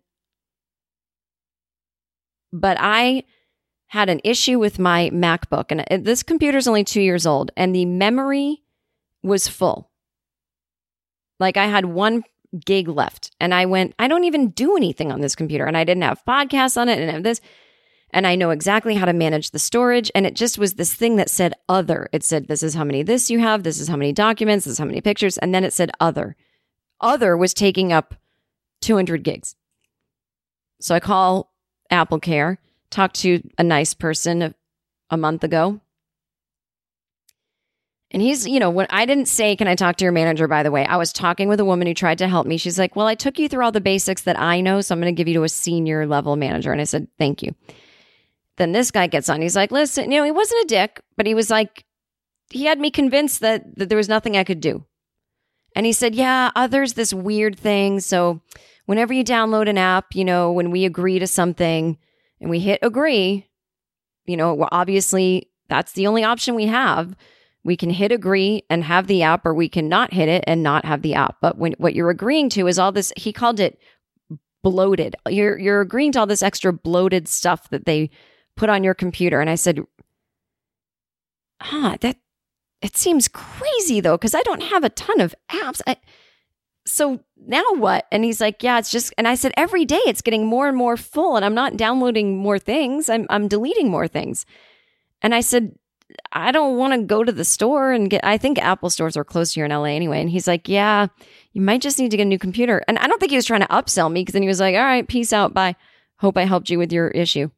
but I had an issue with my MacBook, and this computer's only 2 years old, and the memory was full. Like I had 1 gig left, and I went, I don't even do anything on this computer, and I didn't have podcasts on it, and this, and I know exactly how to manage the storage, and it just was this thing that said other. It said, this is how many this you have, this is how many documents, this is how many pictures, and then it said other. Other was taking up 200 gigs. So I call AppleCare, talked to a nice person a month ago. And he's, when I didn't say, can I talk to your manager, by the way, I was talking with a woman who tried to help me. She's like, well, I took you through all the basics that I know, so I'm going to give you to a senior level manager. And I said, thank you. Then this guy gets on. He's like, listen, he wasn't a dick, but he was like, he had me convinced that there was nothing I could do. And he said, yeah, there's this weird thing. So whenever you download an app, when we agree to something, and we hit agree, well, obviously that's the only option we have. We can hit agree and have the app, or we can not hit it and not have the app. But what you're agreeing to is all this, he called it bloated. You're agreeing to all this extra bloated stuff that they put on your computer. And I said, it seems crazy though, because I don't have a ton of apps. So now what? And he's like, yeah, it's just, and I said, every day it's getting more and more full, and I'm not downloading more things. I'm deleting more things. And I said, I don't want to go to the store and I think Apple stores are close here in LA anyway. And he's like, yeah, you might just need to get a new computer. And I don't think he was trying to upsell me, because then he was like, all right, peace out. Bye. Hope I helped you with your issue.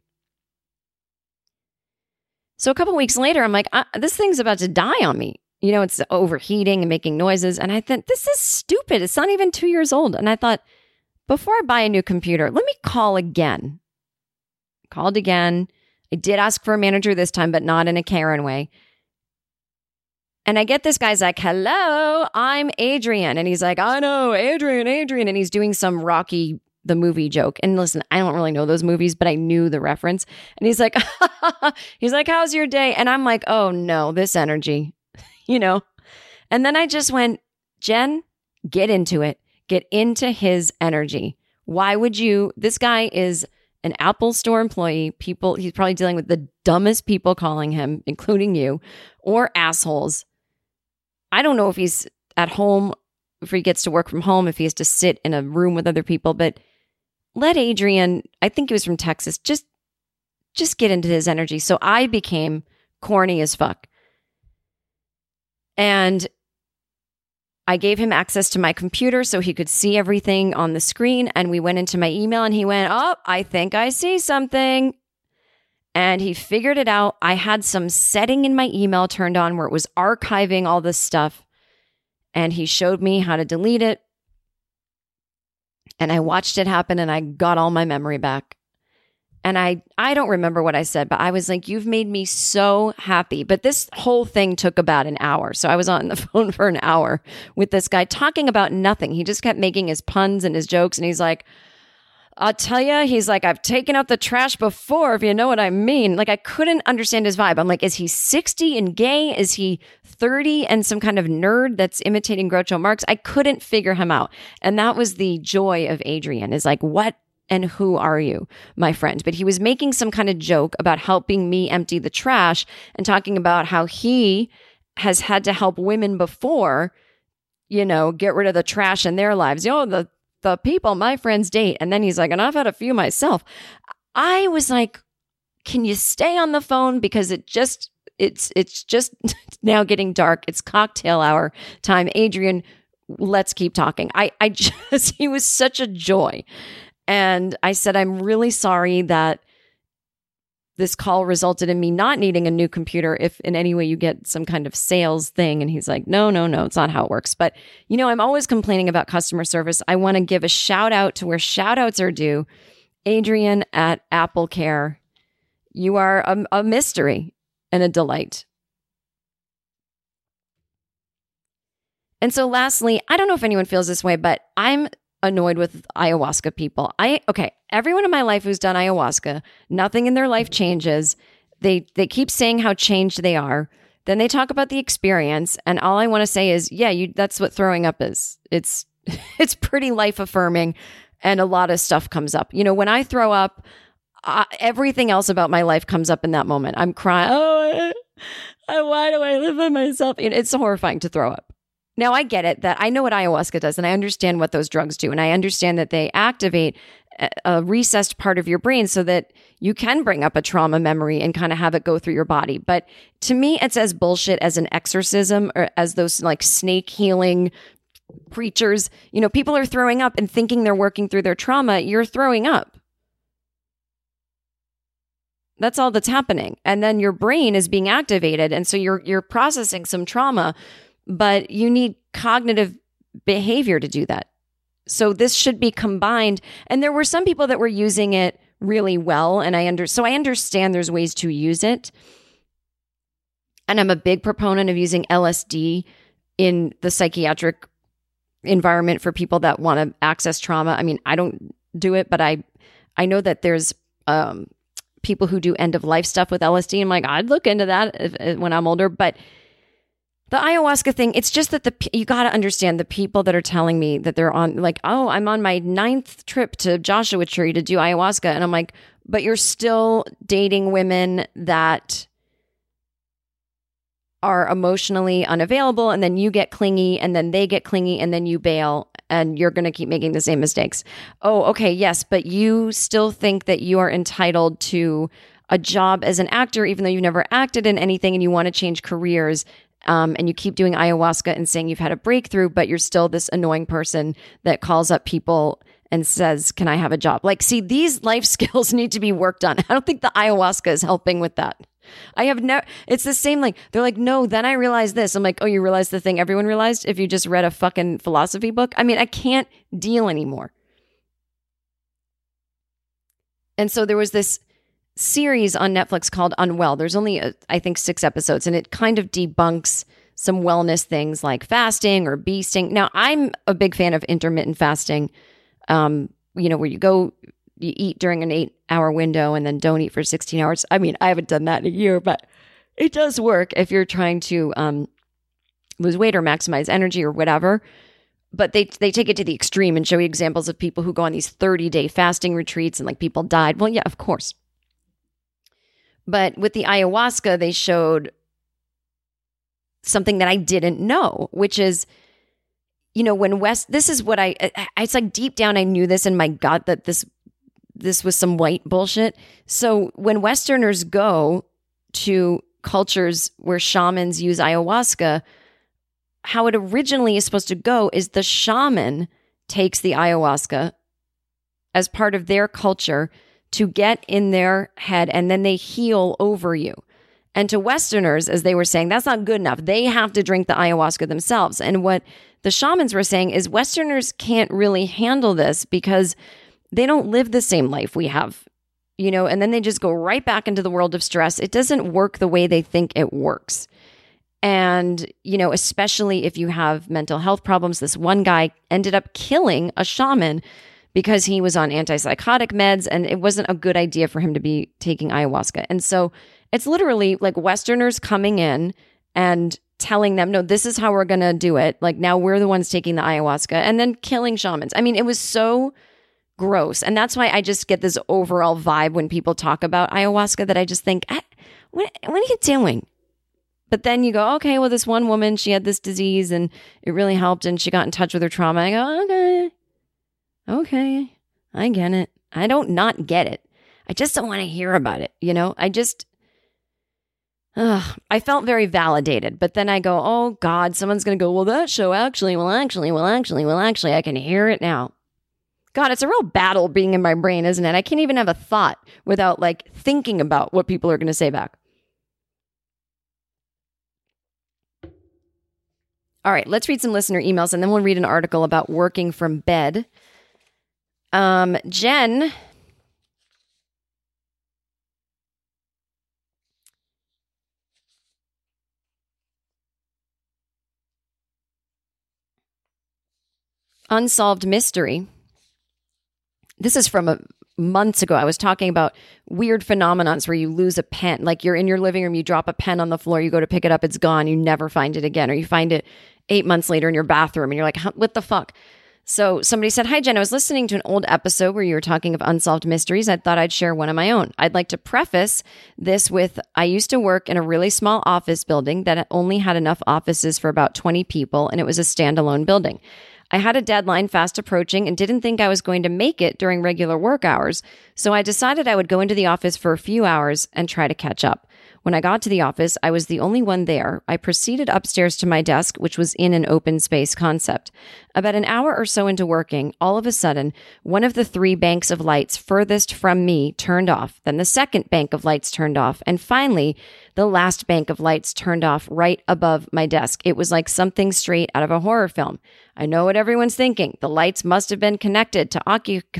So a couple weeks later, I'm like, this thing's about to die on me. It's overheating and making noises. And I thought, this is stupid. It's not even 2 years old. And I thought, before I buy a new computer, let me call again. Called again. I did ask for a manager this time, but not in a Karen way. And I get this guy's like, hello, I'm Adrian. And he's like, I know, Adrian. And he's doing some Rocky the movie joke. And listen, I don't really know those movies, but I knew the reference. And he's like, how's your day? And I'm like, oh no, this energy. And then I just went, Jen, get into it. Get into his energy. Why would you? This guy is an Apple Store employee. He's probably dealing with the dumbest people calling him, including you, or assholes. I don't know if he's at home, if he gets to work from home, if he has to sit in a room with other people, but let Adrian, I think he was from Texas, just get into his energy. So I became corny as fuck. And I gave him access to my computer so he could see everything on the screen. And we went into my email and he went, oh, I think I see something. And he figured it out. I had some setting in my email turned on where it was archiving all this stuff. And he showed me how to delete it. And I watched it happen and I got all my memory back. And I don't remember what I said, but I was like, you've made me so happy. But this whole thing took about an hour. So I was on the phone for an hour with this guy talking about nothing. He just kept making his puns and his jokes. And he's like, I'll tell you, he's like, I've taken out the trash before, if you know what I mean. Like, I couldn't understand his vibe. I'm like, is he 60 and gay? Is he 30 and some kind of nerd that's imitating Groucho Marx? I couldn't figure him out. And that was the joy of Adrian, is like, what and who are you, my friend? But he was making some kind of joke about helping me empty the trash and talking about how he has had to help women before, you know, get rid of the trash in their lives. You know, the people my friends date. And then he's like, and I've had a few myself. I was like, can you stay on the phone? Because it's just now getting dark. It's cocktail hour time. Adrian, let's keep talking. He was such a joy. And I said, I'm really sorry that this call resulted in me not needing a new computer if in any way you get some kind of sales thing. And he's like, no, it's not how it works. But, you know, I'm always complaining about customer service. I want to give a shout out to where shout outs are due. Adrian at Apple Care, you are a mystery and a delight. And so lastly, I don't know if anyone feels this way, but I'm annoyed with ayahuasca people. Everyone in my life who's done ayahuasca, nothing in their life changes. They keep saying how changed they are. Then they talk about the experience, and all I want to say is, that's what throwing up is. It's pretty life affirming, and a lot of stuff comes up. You know, when I throw up, everything else about my life comes up in that moment. I'm crying. Why do I live by myself? It's horrifying to throw up. Now, I get it, that I know what ayahuasca does, and I understand what those drugs do, and I understand that they activate a recessed part of your brain so that you can bring up a trauma memory and kind of have it go through your body. But to me, it's as bullshit as an exorcism or as those like snake healing preachers. You know, people are throwing up and thinking they're working through their trauma. You're throwing up. That's all that's happening. And then your brain is being activated, and so you're processing some trauma. But you need cognitive behavior to do that. So this should be combined. And there were some people that were using it really well. And I understand there's ways to use it. And I'm a big proponent of using LSD in the psychiatric environment for people that want to access trauma. I mean, I don't do it, but I know that there's people who do end of life stuff with LSD. I'm like, I'd look into that when I'm older. But the ayahuasca thing, it's just that you got to understand the people that are telling me that they're on, like, oh, I'm on my 9th trip to Joshua Tree to do ayahuasca. And I'm like, but you're still dating women that are emotionally unavailable. And then you get clingy, and then they get clingy, and then you bail, and you're going to keep making the same mistakes. Oh, okay. Yes. But you still think that you are entitled to a job as an actor, even though you've never acted in anything, and you want to change careers. And you keep doing ayahuasca and saying you've had a breakthrough, but you're still this annoying person that calls up people and says, can I have a job? Like, see, these life skills need to be worked on. I don't think the ayahuasca is helping with that. It's the same, like, they're like, no, then I realized this. I'm like, oh, you realized the thing everyone realized if you just read a fucking philosophy book? I mean, I can't deal anymore. And so there was this series on Netflix called Unwell. There's only, I think, 6 episodes, and it kind of debunks some wellness things like fasting or beasting. Now, I'm a big fan of intermittent fasting, where you eat during an 8-hour window and then don't eat for 16 hours. I mean, I haven't done that in a year, but it does work if you're trying to lose weight or maximize energy or whatever. But they take it to the extreme and show you examples of people who go on these 30-day fasting retreats and like people died. Well, yeah, of course. But with the ayahuasca, they showed something that I didn't know, which is, you know, this is what it's like deep down, I knew this in my gut that this was some white bullshit. So when Westerners go to cultures where shamans use ayahuasca, how it originally is supposed to go is the shaman takes the ayahuasca as part of their culture to get in their head, and then they heal over you. And to Westerners, as they were saying, that's not good enough. They have to drink the ayahuasca themselves. And what the shamans were saying is Westerners can't really handle this because they don't live the same life we have, and then they just go right back into the world of stress. It doesn't work the way they think it works. And, especially if you have mental health problems, this one guy ended up killing a shaman because he was on antipsychotic meds and it wasn't a good idea for him to be taking ayahuasca. And so it's literally like Westerners coming in and telling them, no, this is how we're going to do it. Like now we're the ones taking the ayahuasca and then killing shamans. I mean, it was so gross. And that's why I just get this overall vibe when people talk about ayahuasca that I just think, what are you doing? But then you go, okay, well, this one woman, she had this disease and it really helped and she got in touch with her trauma. I go, okay, I get it. I don't not get it. I just don't want to hear about it. I felt very validated, but then I go, oh God, someone's going to go, well, that show actually, I can hear it now. God, it's a real battle being in my brain, isn't it? I can't even have a thought without thinking about what people are going to say back. All right, let's read some listener emails and then we'll read an article about working from bed. Jen. Unsolved mystery. This is from months ago. I was talking about weird phenomenons where you lose a pen. Like you're in your living room, you drop a pen on the floor, you go to pick it up, it's gone, you never find it again. Or you find it 8 months later in your bathroom and you're like, what the fuck? So somebody said, hi, Jen, I was listening to an old episode where you were talking of unsolved mysteries. I thought I'd share one of my own. I'd like to preface this with, I used to work in a really small office building that only had enough offices for about 20 people, and it was a standalone building. I had a deadline fast approaching and didn't think I was going to make it during regular work hours, so I decided I would go into the office for a few hours and try to catch up. When I got to the office, I was the only one there. I proceeded upstairs to my desk, which was in an open space concept. About an hour or so into working, all of a sudden, one of the 3 banks of lights furthest from me turned off. Then the second bank of lights turned off. And finally, the last bank of lights turned off right above my desk. It was like something straight out of a horror film. I know what everyone's thinking. The lights must have been connected to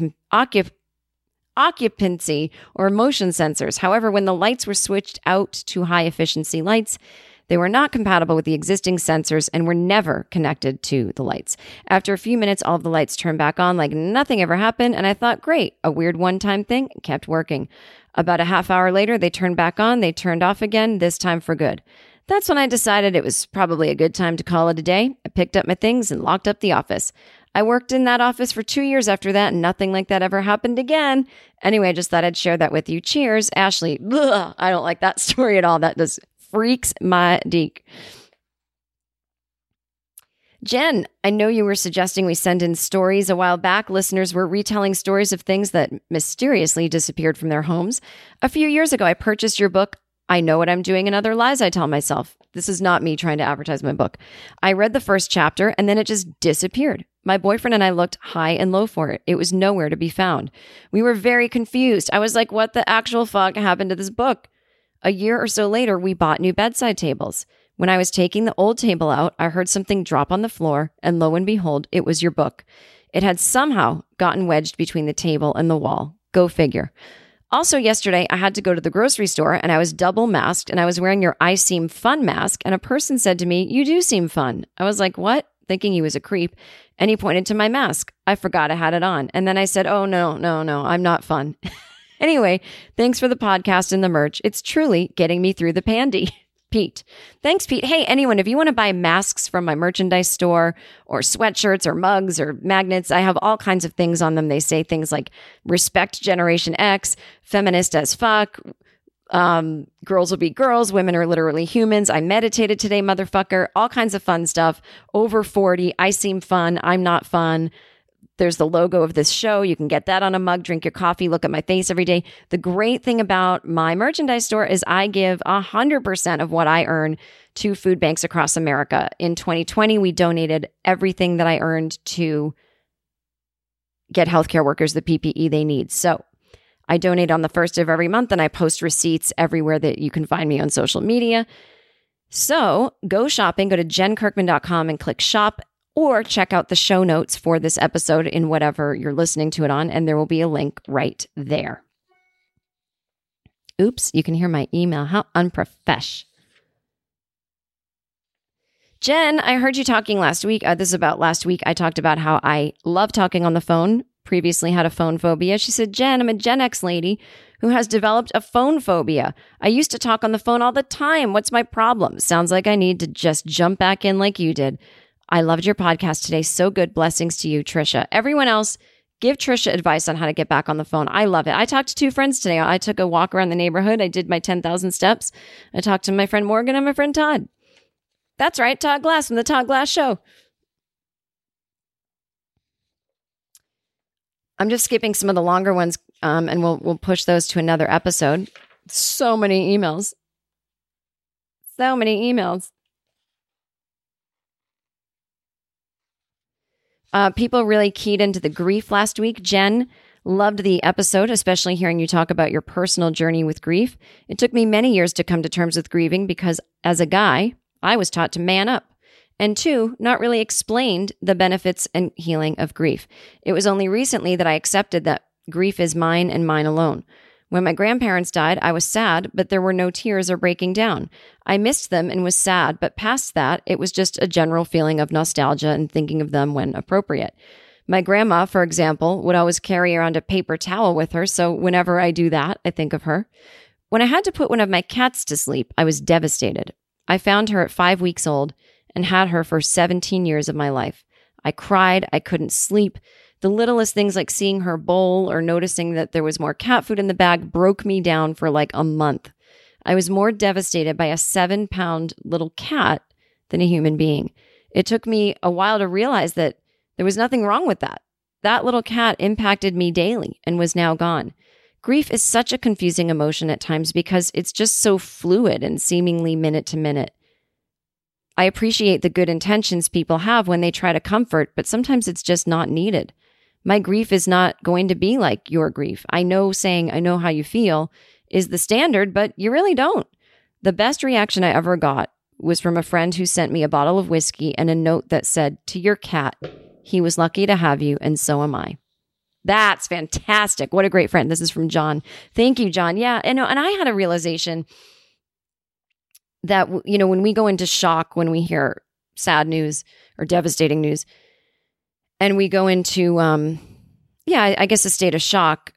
occupancy or motion sensors. However, when the lights were switched out to high efficiency lights, they were not compatible with the existing sensors and were never connected to the lights. After a few minutes, all of the lights turned back on like nothing ever happened, and I thought, great, a weird one-time thing, kept working. About a half hour later, they turned back on, they turned off again, this time for good. That's when I decided it was probably a good time to call it a day. I picked up my things and locked up the office. I worked in that office for 2 years after that, and nothing like that ever happened again. Anyway, I just thought I'd share that with you. Cheers, Ashley. Ugh, I don't like that story at all. That just freaks my deek. Jen, I know you were suggesting we send in stories a while back. Listeners were retelling stories of things that mysteriously disappeared from their homes. A few years ago, I purchased your book, I Know What I'm Doing and Other Lies I Tell Myself. This is not me trying to advertise my book. I read the first chapter and then it just disappeared. My boyfriend and I looked high and low for it. It was nowhere to be found. We were very confused. I was like, what the actual fuck happened to this book? A year or so later, we bought new bedside tables. When I was taking the old table out, I heard something drop on the floor, and lo and behold, it was your book. It had somehow gotten wedged between the table and the wall. Go figure. Also, yesterday, I had to go to the grocery store, and I was double masked, and I was wearing your I Seem Fun mask, and a person said to me, you do seem fun. I was like, what? Thinking he was a creep, and he pointed to my mask. I forgot I had it on, and then I said, oh, no, I'm not fun. Anyway, thanks for the podcast and the merch. It's truly getting me through the pandy. Pete. Thanks, Pete. Hey, anyone, if you want to buy masks from my merchandise store or sweatshirts or mugs or magnets, I have all kinds of things on them. They say things like respect Generation X, feminist as fuck, girls will be girls, women are literally humans, I meditated today, motherfucker, all kinds of fun stuff. Over 40, I seem fun, I'm not fun. There's the logo of this show. You can get that on a mug, drink your coffee, look at my face every day. The great thing about my merchandise store is I give 100% of what I earn to food banks across America. In 2020, we donated everything that I earned to get healthcare workers the PPE they need. So I donate on the first of every month, and I post receipts everywhere that you can find me on social media. So go shopping, go to jenkirkman.com and click shop, or check out the show notes for this episode in whatever you're listening to it on, and there will be a link right there. Oops, you can hear my email. How unprofesh. Jen, I heard you talking last week. This is about last week. I talked about how I love talking on the phone, previously had a phone phobia. She said, Jen, I'm a Gen X lady who has developed a phone phobia. I used to talk on the phone all the time. What's my problem? Sounds like I need to just jump back in like you did. I loved your podcast today. So good. Blessings to you, Trisha. Everyone else, give Trisha advice on how to get back on the phone. I love it. I talked to 2 friends today. I took a walk around the neighborhood. I did my 10,000 steps. I talked to my friend Morgan and my friend Todd. That's right, Todd Glass from the Todd Glass Show. I'm just skipping some of the longer ones, and we'll push those to another episode. So many emails. So many emails. People really keyed into the grief last week. Jen loved the episode, especially hearing you talk about your personal journey with grief. It took me many years to come to terms with grieving because as a guy, I was taught to man up. And 2, not really explained the benefits and healing of grief. It was only recently that I accepted that grief is mine and mine alone. When my grandparents died, I was sad, but there were no tears or breaking down. I missed them and was sad, but past that, it was just a general feeling of nostalgia and thinking of them when appropriate. My grandma, for example, would always carry around a paper towel with her, so whenever I do that, I think of her. When I had to put one of my cats to sleep, I was devastated. I found her at 5 weeks old and had her for 17 years of my life. I cried, I couldn't sleep. The littlest things like seeing her bowl or noticing that there was more cat food in the bag broke me down for like a month. I was more devastated by a 7-pound little cat than a human being. It took me a while to realize that there was nothing wrong with that. That little cat impacted me daily and was now gone. Grief is such a confusing emotion at times because it's just so fluid and seemingly minute to minute. I appreciate the good intentions people have when they try to comfort, but sometimes it's just not needed. My grief is not going to be like your grief. I know saying, I know how you feel is the standard, but you really don't. The best reaction I ever got was from a friend who sent me a bottle of whiskey and a note that said, to your cat, he was lucky to have you, and so am I. That's fantastic. What a great friend. This is from John. Thank you, John. Yeah, and I had a realization that, when we go into shock, when we hear sad news or devastating news, and we go into, I guess a state of shock,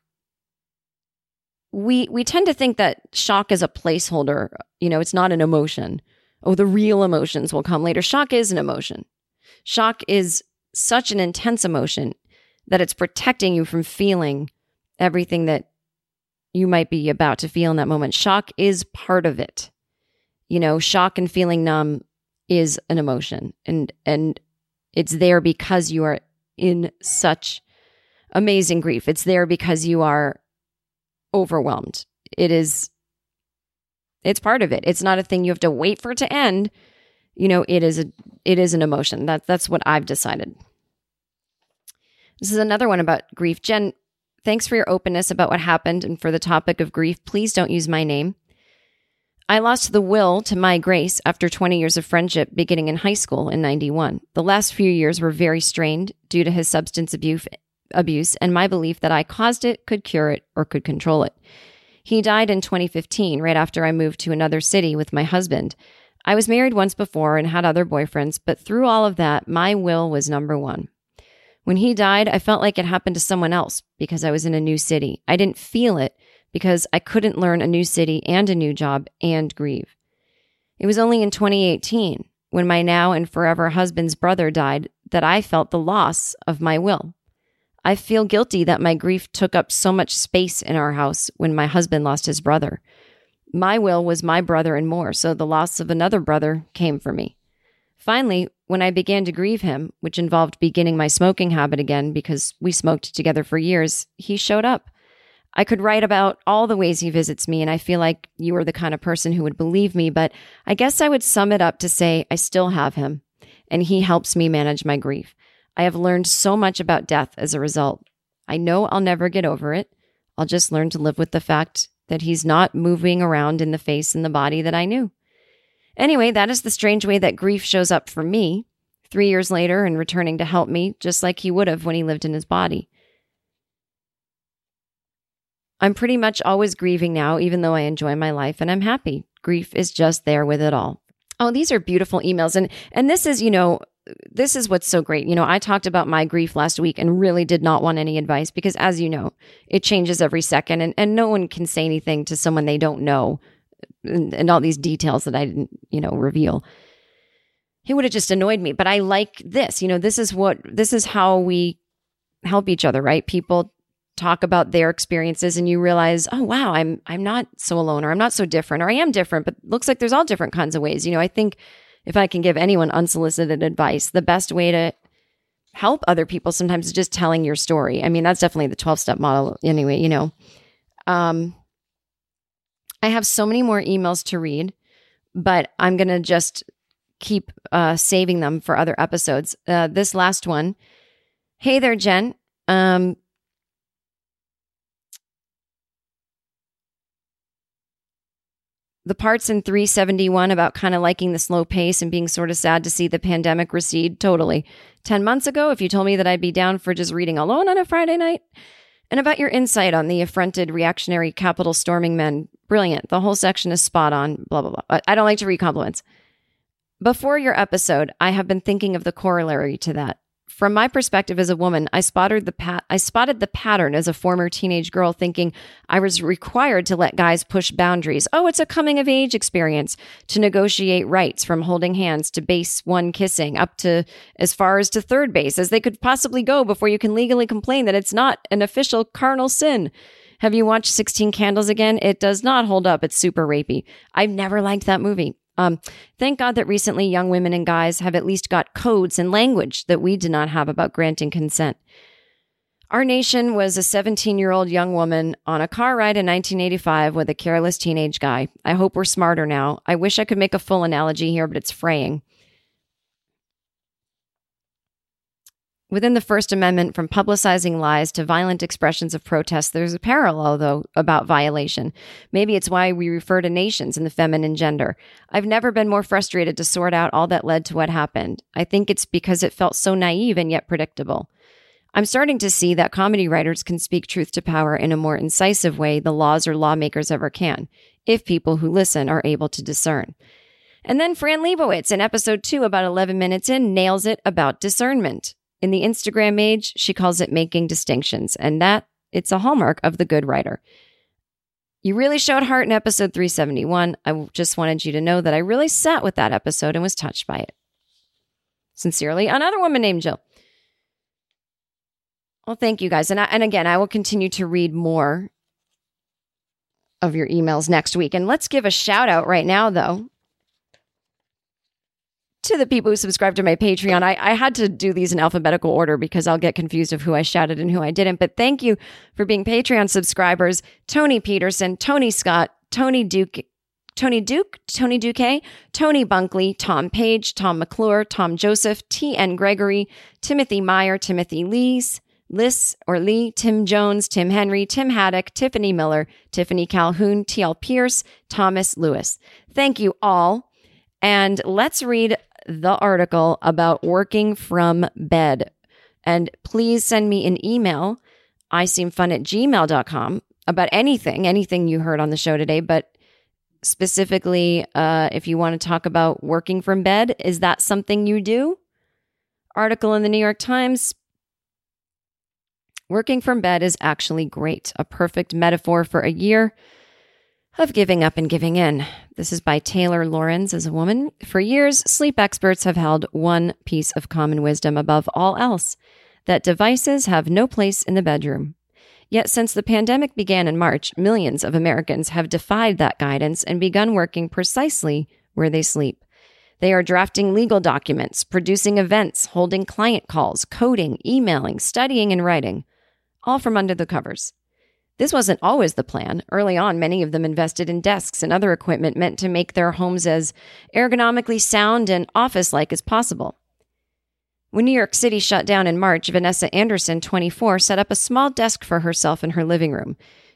we tend to think that shock is a placeholder. It's not an emotion. Oh, the real emotions will come later. Shock is an emotion. Shock is such an intense emotion that it's protecting you from feeling everything that you might be about to feel in that moment. Shock is part of it. Shock and feeling numb is an emotion, and it's there because you are in such amazing grief. It's there because you are overwhelmed. It's part of it. It's not a thing you have to wait for it to end. It is an emotion. That's what I've decided. This is another one about grief. Jen, thanks for your openness about what happened and for the topic of grief. Please don't use my name. I lost the will to my Grace after 20 years of friendship beginning in high school in 91. The last few years were very strained due to his substance abuse and my belief that I caused it, could cure it, or could control it. He died in 2015, right after I moved to another city with my husband. I was married once before and had other boyfriends, but through all of that, my will was number one. When he died, I felt like it happened to someone else because I was in a new city. I didn't feel it because I couldn't learn a new city and a new job and grieve. It was only in 2018, when my now and forever husband's brother died, that I felt the loss of my will. I feel guilty that my grief took up so much space in our house when my husband lost his brother. My will was my brother and more, so the loss of another brother came for me. Finally, when I began to grieve him, which involved beginning my smoking habit again because we smoked together for years, he showed up. I could write about all the ways he visits me, and I feel like you are the kind of person who would believe me, but I guess I would sum it up to say I still have him, and he helps me manage my grief. I have learned so much about death as a result. I know I'll never get over it. I'll just learn to live with the fact that he's not moving around in the face and the body that I knew. Anyway, that is the strange way that grief shows up for me 3 years later and returning to help me, just like he would have when he lived in his body. I'm pretty much always grieving now, even though I enjoy my life and I'm happy. Grief is just there with it all. Oh, these are beautiful emails. And this is, this is what's so great. I talked about my grief last week and really did not want any advice because, as you know, it changes every second and no one can say anything to someone they don't know and all these details that I didn't, reveal. He would have just annoyed me. But I like this. This is how we help each other, right? People talk about their experiences and you realize, oh, wow, I'm not so alone or I'm not so different or I am different, but looks like there's all different kinds of ways. I think if I can give anyone unsolicited advice, the best way to help other people sometimes is just telling your story. I mean, that's definitely the 12-step model anyway, I have so many more emails to read, but I'm going to just keep saving them for other episodes. This last one. Hey there, Jen. The parts in 371 about kind of liking the slow pace and being sort of sad to see the pandemic recede, totally. 10 months ago, if you told me that I'd be down for just reading alone on a Friday night. And about your insight on the affronted reactionary Capitol storming men, brilliant. The whole section is spot on, blah, blah, blah. I don't like to read compliments. Before your episode, I have been thinking of the corollary to that. From my perspective as a woman, I spotted the pattern as a former teenage girl, thinking I was required to let guys push boundaries. Oh, it's a coming-of-age experience to negotiate rights from holding hands to base one kissing up to as far as to third base as they could possibly go before you can legally complain that it's not an official carnal sin. Have you watched 16 Candles again? It does not hold up. It's super rapey. I've never liked that movie. Thank God that recently young women and guys have at least got codes and language that we did not have about granting consent. Our nation was a 17-year-old young woman on a car ride in 1985 with a careless teenage guy. I hope we're smarter now. I wish I could make a full analogy here, but it's fraying. Within the First Amendment, from publicizing lies to violent expressions of protest, there's a parallel, though, about violation. Maybe it's why we refer to nations in the feminine gender. I've never been more frustrated to sort out all that led to what happened. I think it's because it felt so naive and yet predictable. I'm starting to see that comedy writers can speak truth to power in a more incisive way than laws or lawmakers ever can, if people who listen are able to discern. And then Fran Lebowitz in episode 2, about 11 minutes in, nails it about discernment. In the Instagram age, she calls it making distinctions, and that it's a hallmark of the good writer. You really showed heart in episode 371. I just wanted you to know that I really sat with that episode and was touched by it. Sincerely, another woman named Jill. Well, thank you guys. And again, I will continue to read more of your emails next week. And let's give a shout out right now, though, to the people who subscribe to my Patreon. I had to do these in alphabetical order because I'll get confused of who I shouted and who I didn't. But thank you for being Patreon subscribers. Tony Peterson, Tony Scott, Tony Duque, Tony Bunkley, Tom Page, Tom McClure, Tom Joseph, T.N. Gregory, Timothy Meyer, Timothy Lee, Tim Jones, Tim Henry, Tim Haddock, Tiffany Miller, Tiffany Calhoun, T.L. Pierce, Thomas Lewis. Thank you all. And let's read the article about working from bed. And please send me an email, iseemfun@gmail.com, about anything you heard on the show today. But specifically, if you want to talk about working from bed, is that something you do? Article in the New York Times. Working from bed is actually great. A perfect metaphor for a year of giving up and giving in. This is by Taylor Lorenz as a woman. For years, sleep experts have held one piece of common wisdom above all else, that devices have no place in the bedroom. Yet since the pandemic began in March, millions of Americans have defied that guidance and begun working precisely where they sleep. They are drafting legal documents, producing events, holding client calls, coding, emailing, studying, and writing, all from under the covers. This wasn't always the plan. Early on, many of them invested in desks and other equipment meant to make their homes as ergonomically sound and office-like as possible. When New York City shut down in March, Vanessa Anderson, 24, set up a small desk for herself in her living room.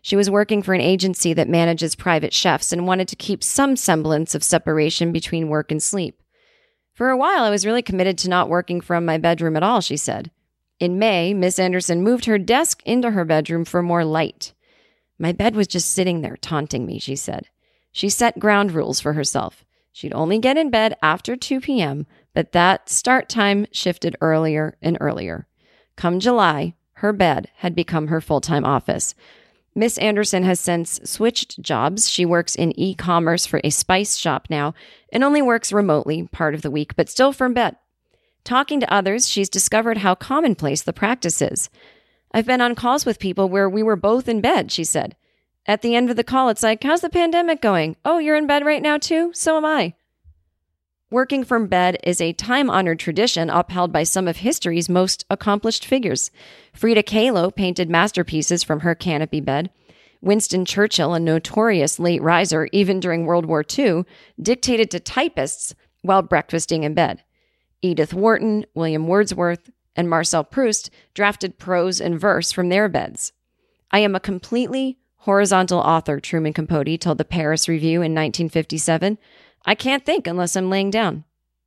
She was working for an agency that manages private chefs and wanted to keep some semblance of separation between work and sleep. For a while, I was really committed to not working from my bedroom at all, she said. In May, Miss Anderson moved her desk into her bedroom for more light. My bed was just sitting there taunting me, she said. She set ground rules for herself. She'd only get in bed after 2 p.m., but that start time shifted earlier and earlier. Come July, her bed had become her full-time office. Miss Anderson has since switched jobs. She works in e-commerce for a spice shop now and only works remotely part of the week, but still from bed. Talking to others, she's discovered how commonplace the practice is. I've been on calls with people where we were both in bed, she said. At the end of the call, it's like, how's the pandemic going? Oh, you're in bed right now too? So am I. Working from bed is a time-honored tradition upheld by some of history's most accomplished figures. Frida Kahlo painted masterpieces from her canopy bed. Winston Churchill, a notorious late riser even during World War II, dictated to typists while breakfasting in bed. Edith Wharton, William Wordsworth, and Marcel Proust drafted prose and verse from their beds. I am a completely horizontal author, Truman Capote told the Paris Review in 1957. I can't think unless I'm laying down.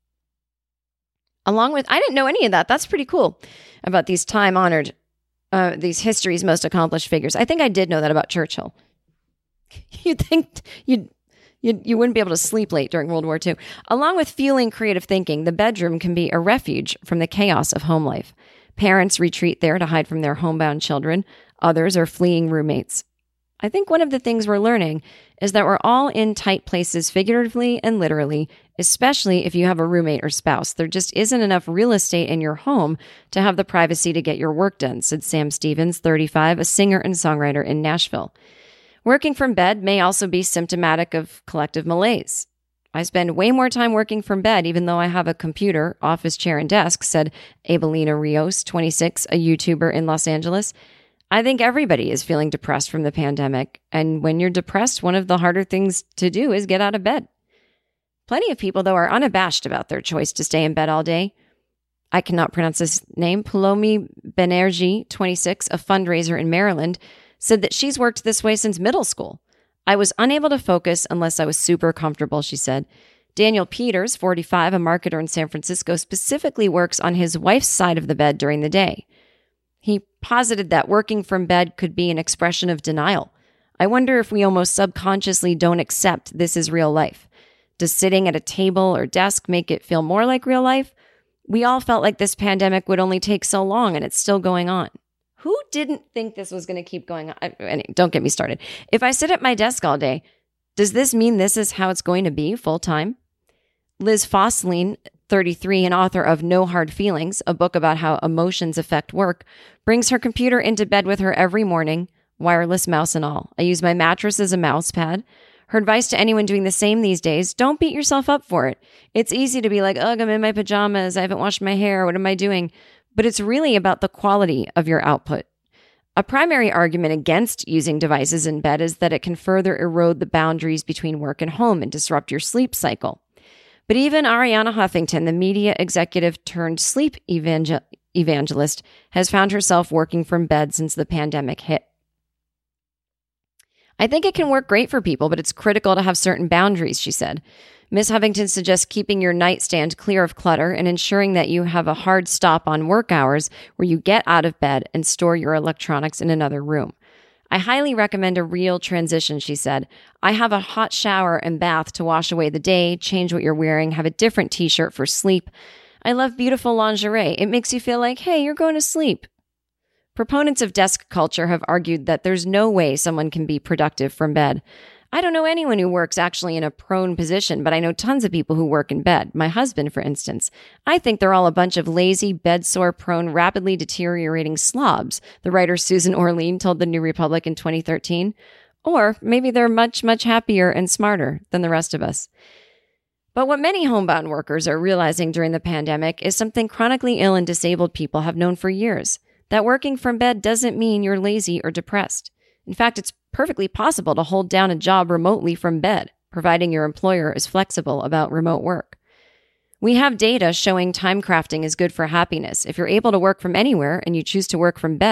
I didn't know any of that. That's pretty cool about these time-honored, these history's most accomplished figures. I think I did know that about Churchill. You'd think you wouldn't be able to sleep late during World War II. Along with fueling creative thinking, the bedroom can be a refuge from the chaos of home life. Parents retreat there to hide from their homebound children. Others are fleeing roommates. I think one of the things we're learning is that we're all in tight places figuratively and literally, especially if you have a roommate or spouse. There just isn't enough real estate in your home to have the privacy to get your work done, said Sam Stevens, 35, a singer and songwriter in Nashville. Working from bed may also be symptomatic of collective malaise. I spend way more time working from bed, even though I have a computer, office chair, and desk, said Abelina Rios, 26, a YouTuber in Los Angeles. I think everybody is feeling depressed from the pandemic. And when you're depressed, one of the harder things to do is get out of bed. Plenty of people, though, are unabashed about their choice to stay in bed all day. I cannot pronounce this name. Palomi Banerjee, 26, a fundraiser in Maryland, said that she's worked this way since middle school. I was unable to focus unless I was super comfortable, she said. Daniel Peters, 45, a marketer in San Francisco, specifically works on his wife's side of the bed during the day. He posited that working from bed could be an expression of denial. I wonder if we almost subconsciously don't accept this is real life. Does sitting at a table or desk make it feel more like real life? We all felt like this pandemic would only take so long, and it's still going on. Who didn't think this was going to keep going on? Don't get me started. If I sit at my desk all day, does this mean this is how it's going to be full time? Liz Fosslien, 33, and author of No Hard Feelings, a book about how emotions affect work, brings her computer into bed with her every morning, wireless mouse and all. I use my mattress as a mouse pad. Her advice to anyone doing the same these days, don't beat yourself up for it. It's easy to be like, ugh, I'm in my pajamas, I haven't washed my hair, what am I doing? But it's really about the quality of your output. A primary argument against using devices in bed is that it can further erode the boundaries between work and home and disrupt your sleep cycle. But even Arianna Huffington, the media executive turned sleep evangelist, has found herself working from bed since the pandemic hit. I think it can work great for people, but it's critical to have certain boundaries, she said. Ms. Huffington suggests keeping your nightstand clear of clutter and ensuring that you have a hard stop on work hours where you get out of bed and store your electronics in another room. I highly recommend a real transition, she said. I have a hot shower and bath to wash away the day, change what you're wearing, have a different t-shirt for sleep. I love beautiful lingerie. It makes you feel like, hey, you're going to sleep. Proponents of desk culture have argued that there's no way someone can be productive from bed. I don't know anyone who works actually in a prone position, but I know tons of people who work in bed. My husband, for instance. I think they're all a bunch of lazy, bed-sore prone, rapidly deteriorating slobs, the writer Susan Orlean told the New Republic in 2013. Or maybe they're much, much happier and smarter than the rest of us. But what many homebound workers are realizing during the pandemic is something chronically ill and disabled people have known for years. That working from bed doesn't mean you're lazy or depressed. In fact, it's perfectly possible to hold down a job remotely from bed, providing your employer is flexible about remote work. We have data showing time crafting is good for happiness. If you're able to work from anywhere and you choose to work from bed,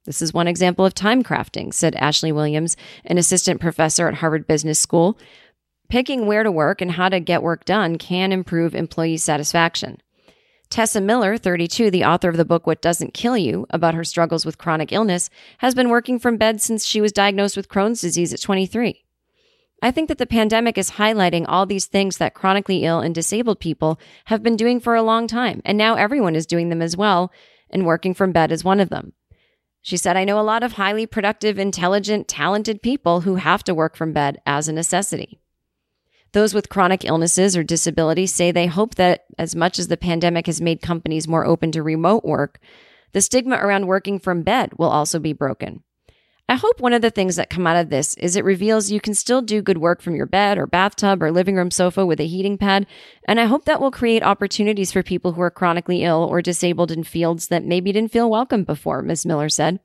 This is one example of time crafting, said Ashley Williams, an assistant professor at Harvard Business School. Picking where to work and how to get work done can improve employee satisfaction. Tessa Miller, 32, the author of the book What Doesn't Kill You, about her struggles with chronic illness, has been working from bed since she was diagnosed with Crohn's disease at 23. I think that the pandemic is highlighting all these things that chronically ill and disabled people have been doing for a long time, and now everyone is doing them as well, and working from bed is one of them. She said, I know a lot of highly productive, intelligent, talented people who have to work from bed as a necessity. Those with chronic illnesses or disabilities say they hope that as much as the pandemic has made companies more open to remote work, the stigma around working from bed will also be broken. I hope one of the things that come out of this is it reveals you can still do good work from your bed or bathtub or living room sofa with a heating pad, and I hope that will create opportunities for people who are chronically ill or disabled in fields that maybe didn't feel welcome before, Ms. Miller said.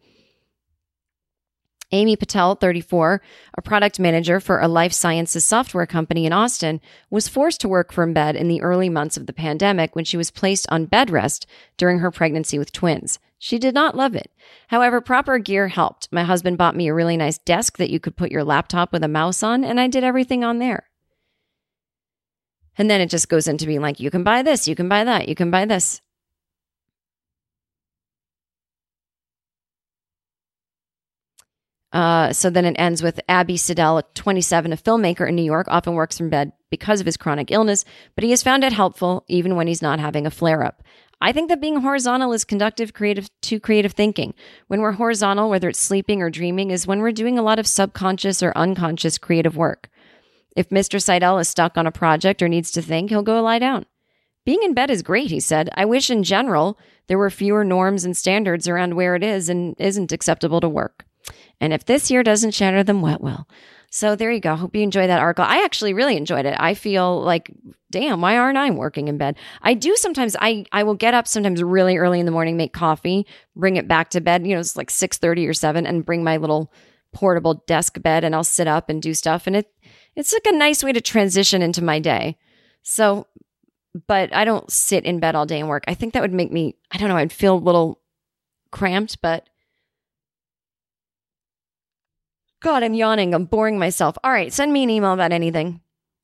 Amy Patel, 34, a product manager for a life sciences software company in Austin, was forced to work from bed in the early months of the pandemic when she was placed on bed rest during her pregnancy with twins. She did not love it. However, proper gear helped. My husband bought me a really nice desk that you could put your laptop with a mouse on, and I did everything on there. And then it just goes into being like, you can buy this, you can buy that, you can buy this. So then it ends with Abby Siddell, 27, a filmmaker in New York, often works from bed because of his chronic illness, but he has found it helpful even when he's not having a flare-up. I think that being horizontal is conducive to creative thinking. When we're horizontal, whether it's sleeping or dreaming, is when we're doing a lot of subconscious or unconscious creative work. If Mr. Seidel is stuck on a project or needs to think, he'll go lie down. Being in bed is great, he said. I wish in general there were fewer norms and standards around where it is and isn't acceptable to work. And if this year doesn't shatter them, what will? So there you go. Hope you enjoy that article. I actually really enjoyed it. I feel like, damn, why aren't I working in bed? I do sometimes. I will get up sometimes really early in the morning, make coffee, bring it back to bed. It's like 6:30 or 7, and bring my little portable desk bed, and I'll sit up and do stuff. And it's like a nice way to transition into my day. So, but I don't sit in bed all day and work. I think that would make me, I don't know, I'd feel a little cramped, but God, I'm yawning. I'm boring myself. All right, send me an email about anything.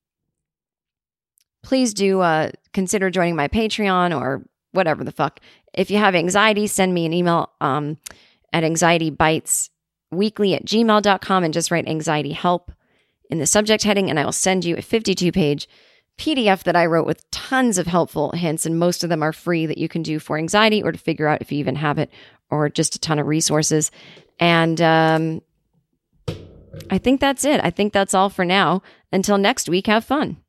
Please do consider joining my Patreon or whatever the fuck. If you have anxiety, send me an email at anxietybitesweekly@gmail.com and just write anxiety help in the subject heading, and I will send you a 52-page PDF that I wrote with tons of helpful hints, and most of them are free that you can do for anxiety or to figure out if you even have it, or just a ton of resources. And I think that's it. I think that's all for now. Until next week, have fun.